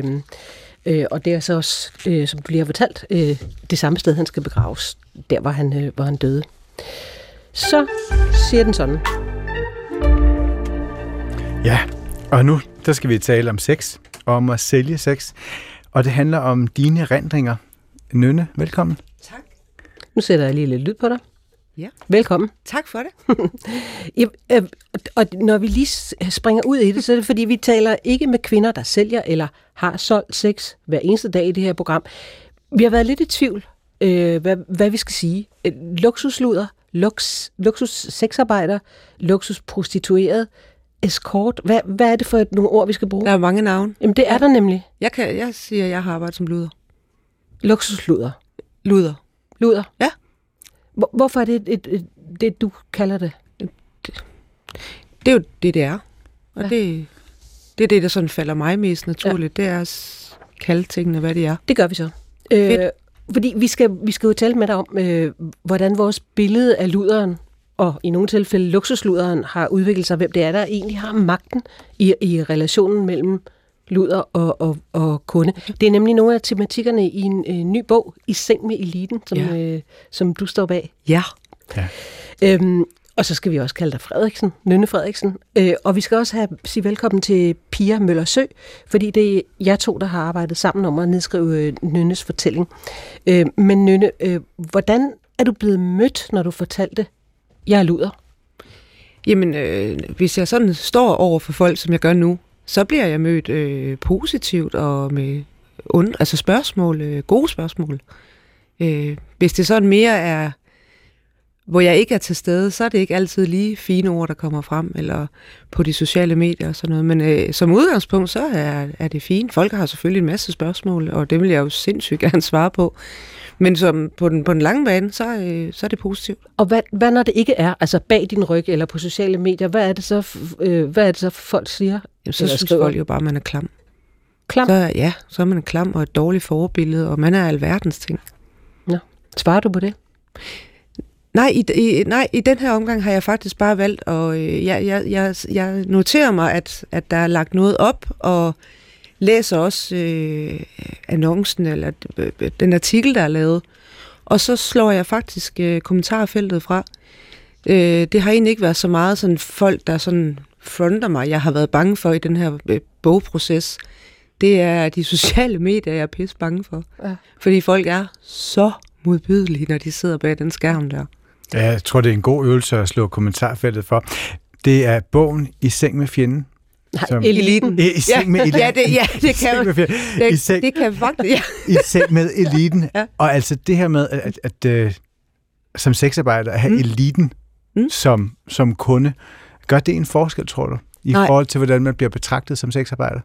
og det er så også, som du lige har fortalt, det samme sted, han skal begraves, der hvor han døde. Så siger den sådan. Ja, og nu der skal vi tale om sex, og om at sælge sex. Og det handler om dine erindringer. Nynne, velkommen. Tak. Nu sætter jeg lige lidt lyd på dig. Ja. Velkommen. Tak for det. Og når vi lige springer ud i det, så er det fordi, vi taler ikke med kvinder, der sælger eller har solgt sex hver eneste dag i det her program. Vi har været lidt i tvivl, hvad vi skal sige. Luksusluder, luksus-sexarbejder, luksus-prostitueret, escort. Hvad er det for nogle ord, vi skal bruge? Der er mange navne. Jamen, det er der nemlig. Jeg siger, at jeg har arbejdet som luder. Luksusluder. Luder? Ja. Hvorfor er det du kalder det? Det er jo det er. Og det er det, der sådan falder mig mest naturligt. Det er at kalde tingene, hvad det er. Det gør vi så. Fordi vi skal jo tale med dig om, hvordan vores billede af luderen, og i nogle tilfælde luksusluderen, har udviklet sig, hvem det er, der egentlig har magten i relationen mellem luder og kunde. Det er nemlig nogle af tematikkerne i en ny bog, I seng med eliten, som du står bag. Ja. Og så skal vi også kalde dig Frederiksen, Nynne Frederiksen. Og vi skal også sige velkommen til Pia Møller-Sø, fordi det er jer to, der har arbejdet sammen om at nedskrive Nynnes fortælling. Men Nynne, hvordan er du blevet mødt, når du fortalte, jeg er luder? Jamen, hvis jeg sådan står over for folk, som jeg gør nu, så bliver jeg mødt positivt og med spørgsmål, gode spørgsmål. Hvis det sådan mere er, hvor jeg ikke er til stede, så er det ikke altid lige fine ord, der kommer frem, eller på de sociale medier og sådan noget. Men som udgangspunkt, så er det fint. Folk har selvfølgelig en masse spørgsmål, og det vil jeg jo sindssygt gerne svare på. Men som på den lange bane, så er det positivt. Og hvad når det ikke er, altså bag din ryg eller på sociale medier, hvad er det så folk siger? Jamen, så synes folk jo bare, at man er klam. Klam? Så er man klam og et dårligt forbillede, og man er alverdens ting. Nå, svarer du på det? Nej, i den her omgang har jeg faktisk bare valgt, og jeg noterer mig, at der er lagt noget op, og læser også annoncen, eller den artikel, der er lavet. Og så slår jeg faktisk kommentarfeltet fra. Det har egentlig ikke været så meget sådan folk, der sådan fronter mig, jeg har været bange for i den her bogproces. Det er de sociale medier, jeg er pisse bange for. Ja. Fordi folk er så modbydelige, når de sidder bag den skærm der. Ja, jeg tror, det er en god øvelse at slå kommentarfeltet for. Det er bogen I seng med fjenden, Nej, eliten. I seng med eliten. Det kan jo. Det kan faktisk, ja. I seng med eliten. Ja. Og altså det her med, at som sexarbejder, at have eliten som kunde, gør det en forskel, tror du? I forhold til, hvordan man bliver betragtet som sexarbejder?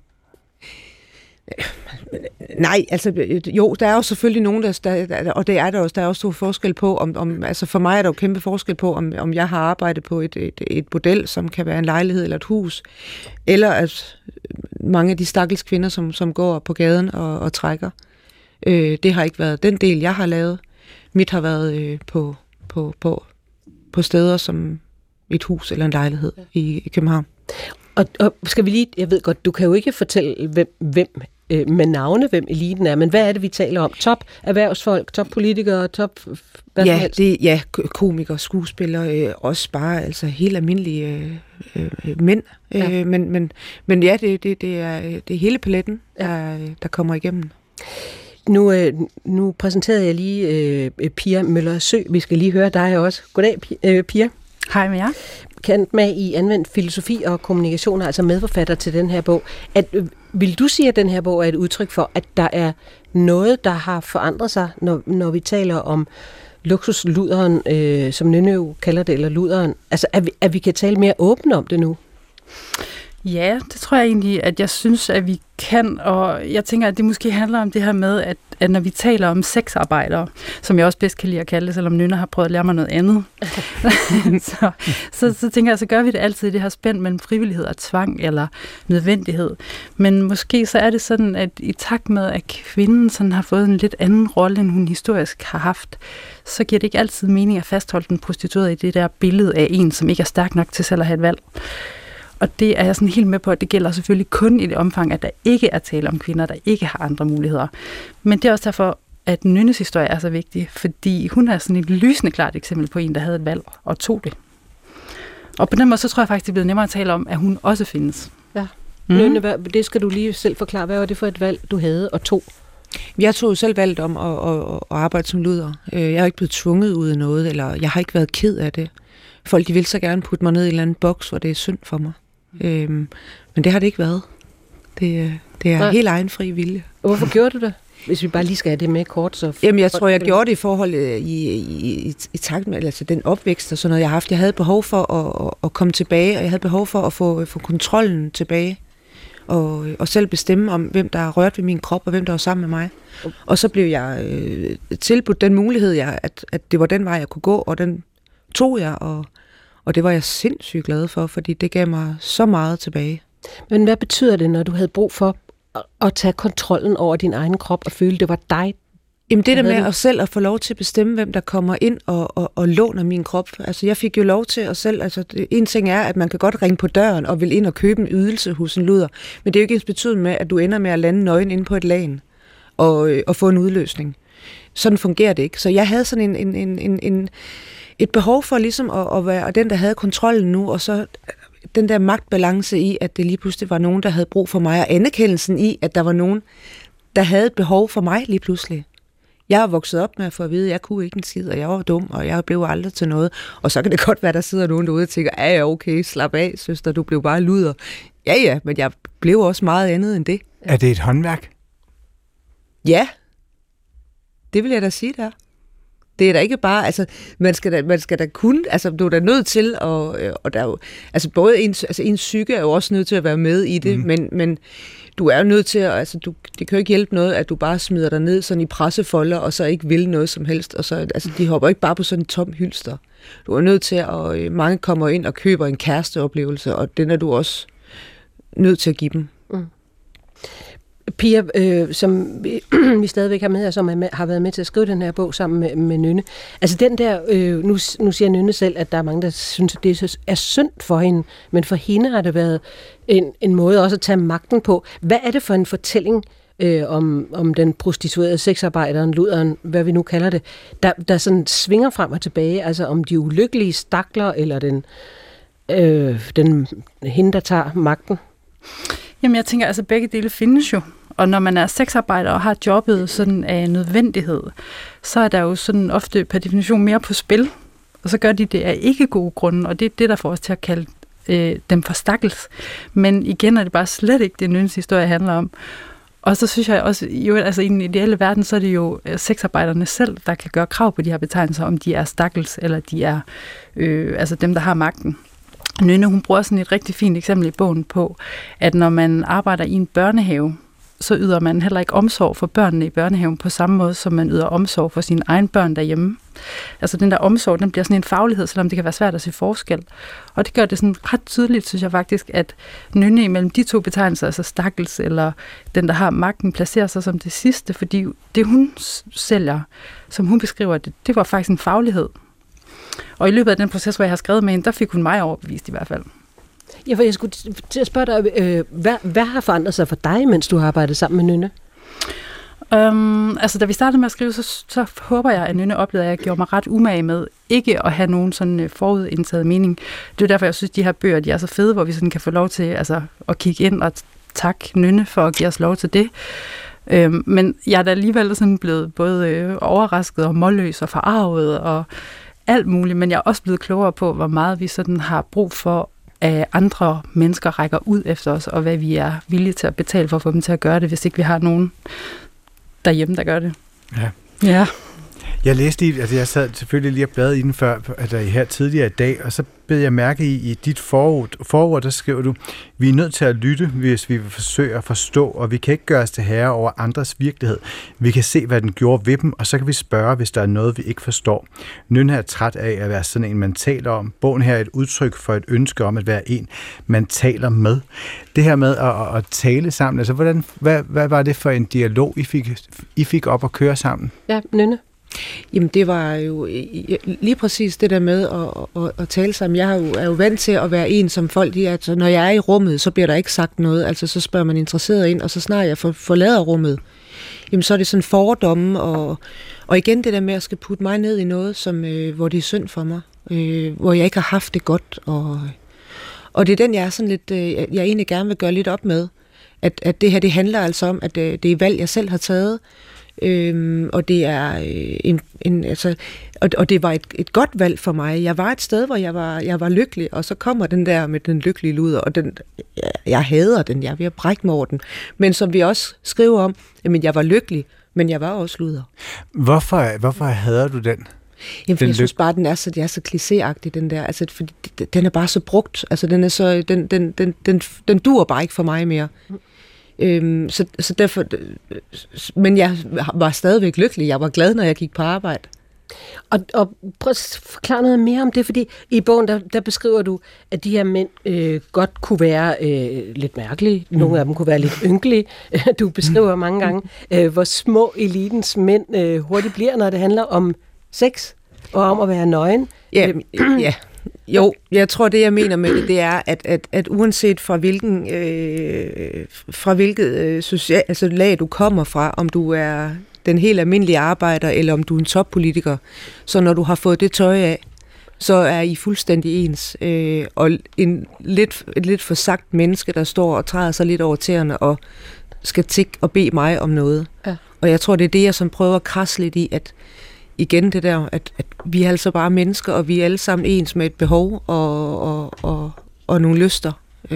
Nej, altså jo, der er jo selvfølgelig nogen, og det er der også, der er også stor forskel på, om altså for mig er der jo kæmpe forskel på, om jeg har arbejdet på et bordel, som kan være en lejlighed eller et hus, eller at mange af de stakkels kvinder, som går på gaden og trækker. Det har ikke været den del, jeg har lavet. Mit har været på steder som et hus eller en lejlighed i København. Og skal vi lige, jeg ved godt, du kan jo ikke fortælle, hvem med navne, hvem eliten er, men hvad er det, vi taler om? Top erhvervsfolk, top politikere, top hvad som helst? Komikere, skuespillere, også bare altså helt almindelige mænd. Ja. Men ja, det er hele paletten, der kommer igennem. Nu præsenterede jeg lige Pia Møller Sø. Vi skal lige høre dig også. Goddag, Pia. Hej med jer. Kendt med i anvendt filosofi og kommunikation, altså medforfatter til den her bog. Vil du sige, at den her bog er et udtryk for, at der er noget, der har forandret sig, når vi taler om luksusluderen, som Nynne kalder det, eller luderen? Altså, at vi kan tale mere åbent om det nu? Ja, det tror jeg egentlig, at jeg synes, at vi kan, og jeg tænker, at det måske handler om det her med, at når vi taler om sexarbejdere, som jeg også bedst kan lide at kalde det, selvom Nynne har prøvet at lære mig noget andet, så tænker jeg, så gør vi det altid i det her spænd mellem frivillighed og tvang eller nødvendighed. Men måske så er det sådan, at i takt med, at kvinden sådan har fået en lidt anden rolle, end hun historisk har haft, så giver det ikke altid mening at fastholde den prostituerede i det der billede af en, som ikke er stærk nok til selv at have et valg. Og det er jeg sådan helt med på, at det gælder selvfølgelig kun i det omfang, at der ikke er tale om kvinder, der ikke har andre muligheder. Men det er også derfor, at Nynnes historie er så vigtig, fordi hun er sådan et lysende klart eksempel på en, der havde et valg og tog det. Og på den måde, så tror jeg faktisk, det er blevet nemmere at tale om, at hun også findes. Ja. Nynne, det skal du lige selv forklare. Hvad var det for et valg, du havde og tog? Jeg tog selv valgt om at arbejde som luder. Jeg har ikke blevet tvunget ud af noget, eller jeg har ikke været ked af det. Folk de vil så gerne putte mig ned i en eller anden boks, hvor det er synd for mig. Men det har det ikke været. Det er helt egen fri vilje. Og hvorfor gjorde du det? Hvis vi bare lige skal have det med kort, så... Jamen, jeg tror, jeg gjorde det i forhold i takt med altså den opvækst og sådan noget, jeg har haft. Jeg havde behov for at komme tilbage, og jeg havde behov for at få kontrollen tilbage. Og selv bestemme om, hvem der rørte ved min krop, og hvem der var sammen med mig. Og så blev jeg tilbudt den mulighed, at det var den vej, jeg kunne gå, og den tog jeg, og det var jeg sindssygt glad for, fordi det gav mig så meget tilbage. Men hvad betyder det, når du havde brug for at tage kontrollen over din egen krop og føle, det var dig? Jamen det der med at selv at få lov til at bestemme, hvem der kommer ind og låner min krop. Altså jeg fik jo lov til at selv, altså en ting er, at man kan godt ringe på døren og vil ind og købe en ydelse hos en luder, men det er jo ikke ens betydende med, at du ender med at lande nøgen inde på et lagen og få en udløsning. Sådan fungerer det ikke. Så jeg havde sådan et behov for ligesom at være den, der havde kontrollen nu, og så den der magtbalance i, at det lige pludselig var nogen, der havde brug for mig, og anerkendelsen i, at der var nogen, der havde et behov for mig lige pludselig. Jeg er vokset op med at få at vide, at jeg kunne ikke en skid, og jeg var dum, og jeg blev aldrig til noget. Og så kan det godt være, der sidder nogen derude og tænker, ja, okay, slap af, søster, du blev bare luder. Ja, men jeg blev også meget andet end det. Er det et håndværk? Ja, det vil jeg da sige der. Det er da ikke bare, altså, man skal da kunne, altså, du er da nødt til, og der er jo, altså, både ens psyke er jo også nødt til at være med i det, men du er jo nødt til, altså, det kan jo ikke hjælpe noget, at du bare smider dig ned sådan i pressefolder, og så ikke vil noget som helst, og så, altså, de hopper ikke bare på sådan en tom hylster. Du er nødt til, at mange kommer ind og køber en kæresteoplevelse, og den er du også nødt til at give dem. Mm. Pia, som vi stadigvæk har med her, som har været med til at skrive den her bog sammen med Nynne. Altså den der, nu siger Nynne selv, at der er mange, der synes, at det er synd for hende, men for hende har det været en måde også at tage magten på. Hvad er det for en fortælling om den prostituerede sexarbejderen, luderen, hvad vi nu kalder det, der sådan svinger frem og tilbage, altså om de ulykkelige stakler, eller hende, der tager magten? Jamen jeg tænker, altså begge dele findes jo, og når man er sexarbejder og har jobbet sådan af nødvendighed, så er der jo sådan ofte per definition mere på spil, og så gør de det af ikke gode grunde, og det er det, der får os til at kalde dem for stakkels. Men igen er det bare slet ikke det, Nynnes historie handler om. Og så synes jeg også, jo, altså i den ideelle verden, så er det jo sexarbejderne selv, der kan gøre krav på de her betegnelser, om de er stakkels, eller de er altså dem, der har magten. Nynne, hun bruger sådan et rigtig fint eksempel i bogen på, at når man arbejder i en børnehave, så yder man heller ikke omsorg for børnene i børnehaven på samme måde, som man yder omsorg for sine egne børn derhjemme. Altså den der omsorg, den bliver sådan en faglighed, selvom det kan være svært at se forskel. Og det gør det sådan ret tydeligt, synes jeg faktisk, at Nynne imellem de to betegnelser, altså stakkels eller den, der har magten, placerer sig som det sidste, fordi det hun sælger, som hun beskriver det, det var faktisk en faglighed. Og i løbet af den proces, hvor jeg har skrevet med hende, der fik hun mig overbevist i hvert fald. Ja, for jeg skulle til at spørge dig, hvad har forandret sig for dig, mens du har arbejdet sammen med Nynne? Altså, da vi startede med at skrive, så håber jeg, at Nynne oplevede, at jeg gjorde mig ret umage med ikke at have nogen sådan forudindtaget mening. Det er derfor, jeg synes, de her bøger, de er så fede, hvor vi sådan kan få lov til altså, at kigge ind og takke Nynne for at give os lov til det. Men jeg er da alligevel sådan blevet både overrasket og målløs og forarvet og alt muligt, men jeg er også blevet klogere på, hvor meget vi sådan har brug for, at andre mennesker rækker ud efter os, og hvad vi er villige til at betale for at få dem til at gøre det, hvis ikke vi har nogen derhjemme, der gør det. Ja. Jeg læste altså jeg sad selvfølgelig lige og bladrede i den før, altså her tidligere i dag, og så bed jeg mærke i dit forord, der skriver du, vi er nødt til at lytte, hvis vi vil forsøge at forstå, og vi kan ikke gøre os til herre over andres virkelighed. Vi kan se, hvad den gjorde ved dem, og så kan vi spørge, hvis der er noget, vi ikke forstår. Nynne er træt af at være sådan en, man taler om. Bogen her er et udtryk for et ønske om at være en, man taler med. Det her med at tale sammen, altså hvad var det for en dialog, I fik op at køre sammen? Ja, Nynne. Jamen det var jo lige præcis det der med at tale sammen. Jeg er jo vant til at være en, som folk, altså når jeg er i rummet, så bliver der ikke sagt noget, altså så spørger man interesseret ind, og så snart jeg forlader rummet, jamen så er det sådan fordomme, og igen det der med at skal putte mig ned i noget, som, hvor det er synd for mig, hvor jeg ikke har haft det godt, og det er den, jeg er sådan lidt, jeg egentlig gerne vil gøre lidt op med, at det her, det handler altså om, at det er valg, jeg selv har taget, og det er altså, og det var et godt valg for mig. Jeg var et sted, hvor jeg var lykkelig, og så kommer den der med den lykkelige luder, og den, jeg hader den, jeg er ved at brække mig over den. Men som vi også skriver om, jamen jeg var lykkelig, men jeg var også luder. Hvorfor hader du den? Jamen, jeg synes bare, den er så klichéagtig, den der. Altså, fordi den er bare så brugt. Altså, den er så, den dur bare ikke for mig mere. Så derfor, men jeg var stadigvæk lykkelig. Jeg var glad, når jeg gik på arbejde. Og prøv at forklare noget mere om det, fordi i bogen, der beskriver du, at de her mænd godt kunne være lidt mærkelige. Nogle af dem kunne være lidt ynkelige. Du beskriver mange gange, hvor små elitens mænd hurtigt bliver, når det handler om sex og om at være nøgen. Ja. Jo, jeg tror, det jeg mener med det er, at uanset fra hvilket altså lag du kommer fra, om du er den helt almindelige arbejder, eller om du er en toppolitiker, så når du har fået det tøj af, så er I fuldstændig ens. Og et lidt for sagt menneske, der står og træder sig lidt over tæerne og skal tikke og bede mig om noget. Ja. Og jeg tror, det er det, jeg som prøver at krasse lidt i, at igen det der, at vi er altså bare mennesker, og vi er alle sammen ens med et behov og nogle lyster.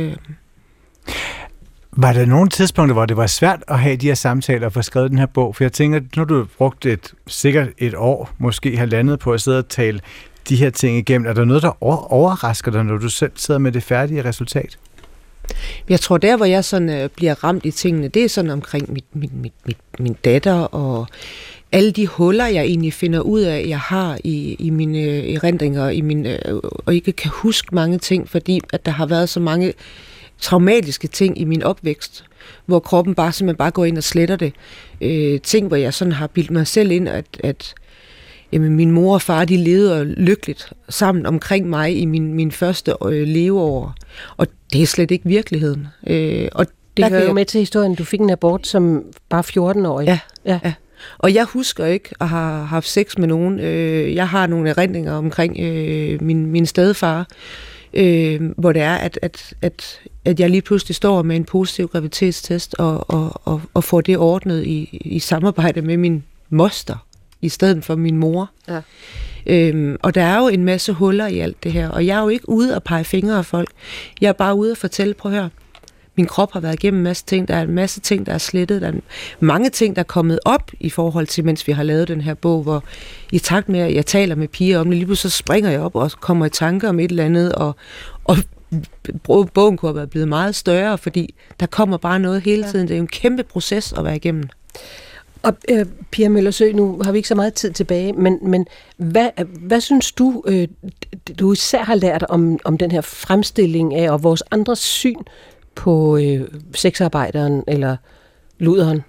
Var der nogle tidspunkter, hvor det var svært at have de her samtaler og få skrevet den her bog? For jeg tænker, nu har du brugt sikkert et år, måske halvandet på at sidde og tale de her ting igennem. Er der noget, der overrasker dig, når du selv sidder med det færdige resultat? Jeg tror, der hvor jeg sådan bliver ramt i tingene, det er sådan omkring min datter og alle de huller, jeg egentlig finder ud af, jeg har i mine erindringer, og ikke kan huske mange ting, fordi at der har været så mange traumatiske ting i min opvækst, hvor kroppen simpelthen bare går ind og sletter det. Ting, hvor jeg sådan har bildt mig selv ind, at jamen, min mor og far, de levede lykkeligt sammen omkring mig i min første leveår. Og det er slet ikke virkeligheden. Og det hører jo med til historien, du fik en abort som bare 14-årig. Ja. Og jeg husker ikke at have haft sex med nogen. Jeg har nogle erindringer omkring min stedfar, hvor det er, at jeg lige pludselig står med en positiv graviditetstest og får det ordnet i samarbejde med min moster, i stedet for min mor. Og der er jo en masse huller i alt det her, og jeg er jo ikke ude at pege fingre af folk. Jeg er bare ude at fortælle, prøv at høre, min krop har været igennem en masse ting, der er en masse ting, der er slettet, der er mange ting, der er kommet op i forhold til, mens vi har lavet den her bog, hvor i takt med, at jeg taler med piger om det, lige pludselig så springer jeg op og kommer i tanker om et eller andet, og bogen kunne have været blevet meget større, fordi der kommer bare noget hele tiden. Det er jo en kæmpe proces at være igennem. Og Pia Møller-Søe, nu har vi ikke så meget tid tilbage, men hvad synes du, du især har lært om den her fremstilling af, og vores andres syn på sexarbejderen eller luderen?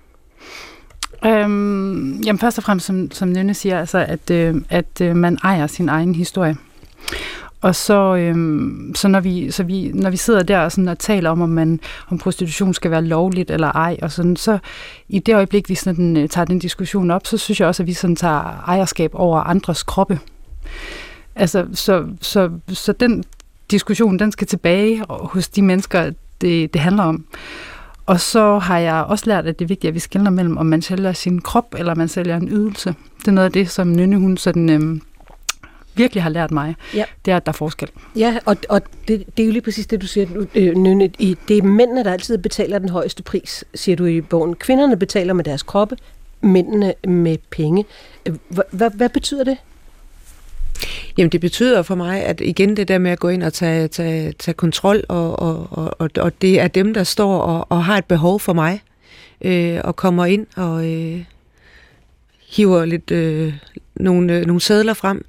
Jamen først og fremmest, som Nynne siger, altså, at man ejer sin egen historie. Og så når vi sidder der og, sådan, og taler om prostitution skal være lovligt eller ej, og sådan, så i det øjeblik, vi sådan, tager den diskussion op, så synes jeg også, at vi sådan, tager ejerskab over andres kroppe. Altså, så den diskussion, den skal tilbage hos de mennesker, det handler om. Og så har jeg også lært, at det er vigtigt, at vi skelner mellem, om man sælger sin krop, eller man sælger en ydelse. Det er noget af det, som Nynne, hun sådan... virkelig har lært mig, det er, at der er forskel. Ja, og det er jo lige præcis det, du siger, Nynne. Det er mændene, der altid betaler den højeste pris, siger du i bogen. Kvinderne betaler med deres kroppe, mændene med penge. Hvad betyder det? Jamen, det betyder for mig, at igen det der med at gå ind og tage kontrol, og det er dem, der står og har et behov for mig, og kommer ind og hiver lidt nogle sedler frem.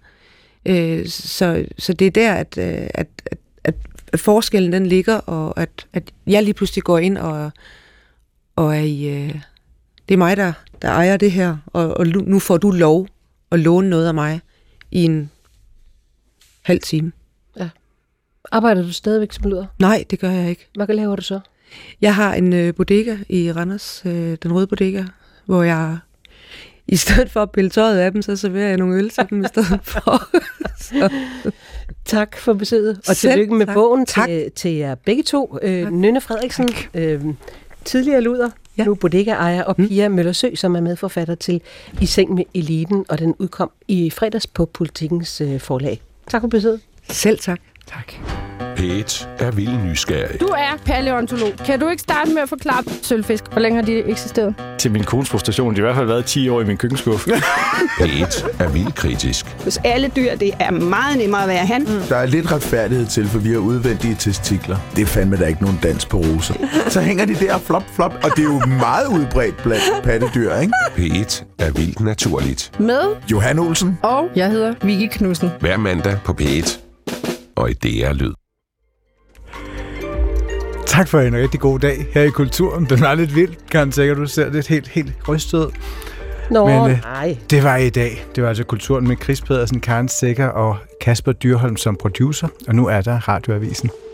Så det er der, at forskellen den ligger, og at jeg lige pludselig går ind og er i... det er mig, der ejer det her, og nu får du lov at låne noget af mig i en halv time. Ja. Arbejder du stadigvæk som luder? Nej, det gør jeg ikke. Hvad laver du så? Jeg har en bodega i Randers, den røde bodega, hvor jeg... I stedet for at pille tøjet af dem, så serverer jeg nogle øl til dem i stedet for. Tak for besøget, og tillykke med bogen til jer begge to. Nynne Frederiksen, tidligere luder, nu bodega-ejer, og Pia Møller-Søe, som er medforfatter til I seng med eliten, og den udkom i fredags på Politikens forlag. Tak for besøget. Selv tak. Tak. P1 er vildt nysgerrig. Du er paleontolog. Kan du ikke starte med at forklare sølvfisk? Hvor længe har de eksisteret? Til min kones frustration. De har i hvert fald været 10 år i min køkkenskuffe. P1 er vildt kritisk. Hos alle dyr, det er meget nemmere at være han. Der er lidt retfærdighed til, for vi har udvendige testikler. Det er fandme da ikke nogen dans på roser. Så hænger de der flop, og det er jo meget udbredt blandt pattedyr, ikke? P1 er vildt naturligt. Med Johan Olsen. Og jeg hedder Vicky Knudsen. Hver mandag på P1 og i DR Lyd. Tak for en rigtig god dag her i Kulturen. Den var lidt vild, kan sikkert. Du ser det helt rystet. Nå, nej. Det var i dag. Det var altså Kulturen med Chris Pedersen, Karen Sækker og Kasper Dyrholm som producer. Og nu er der Radioavisen.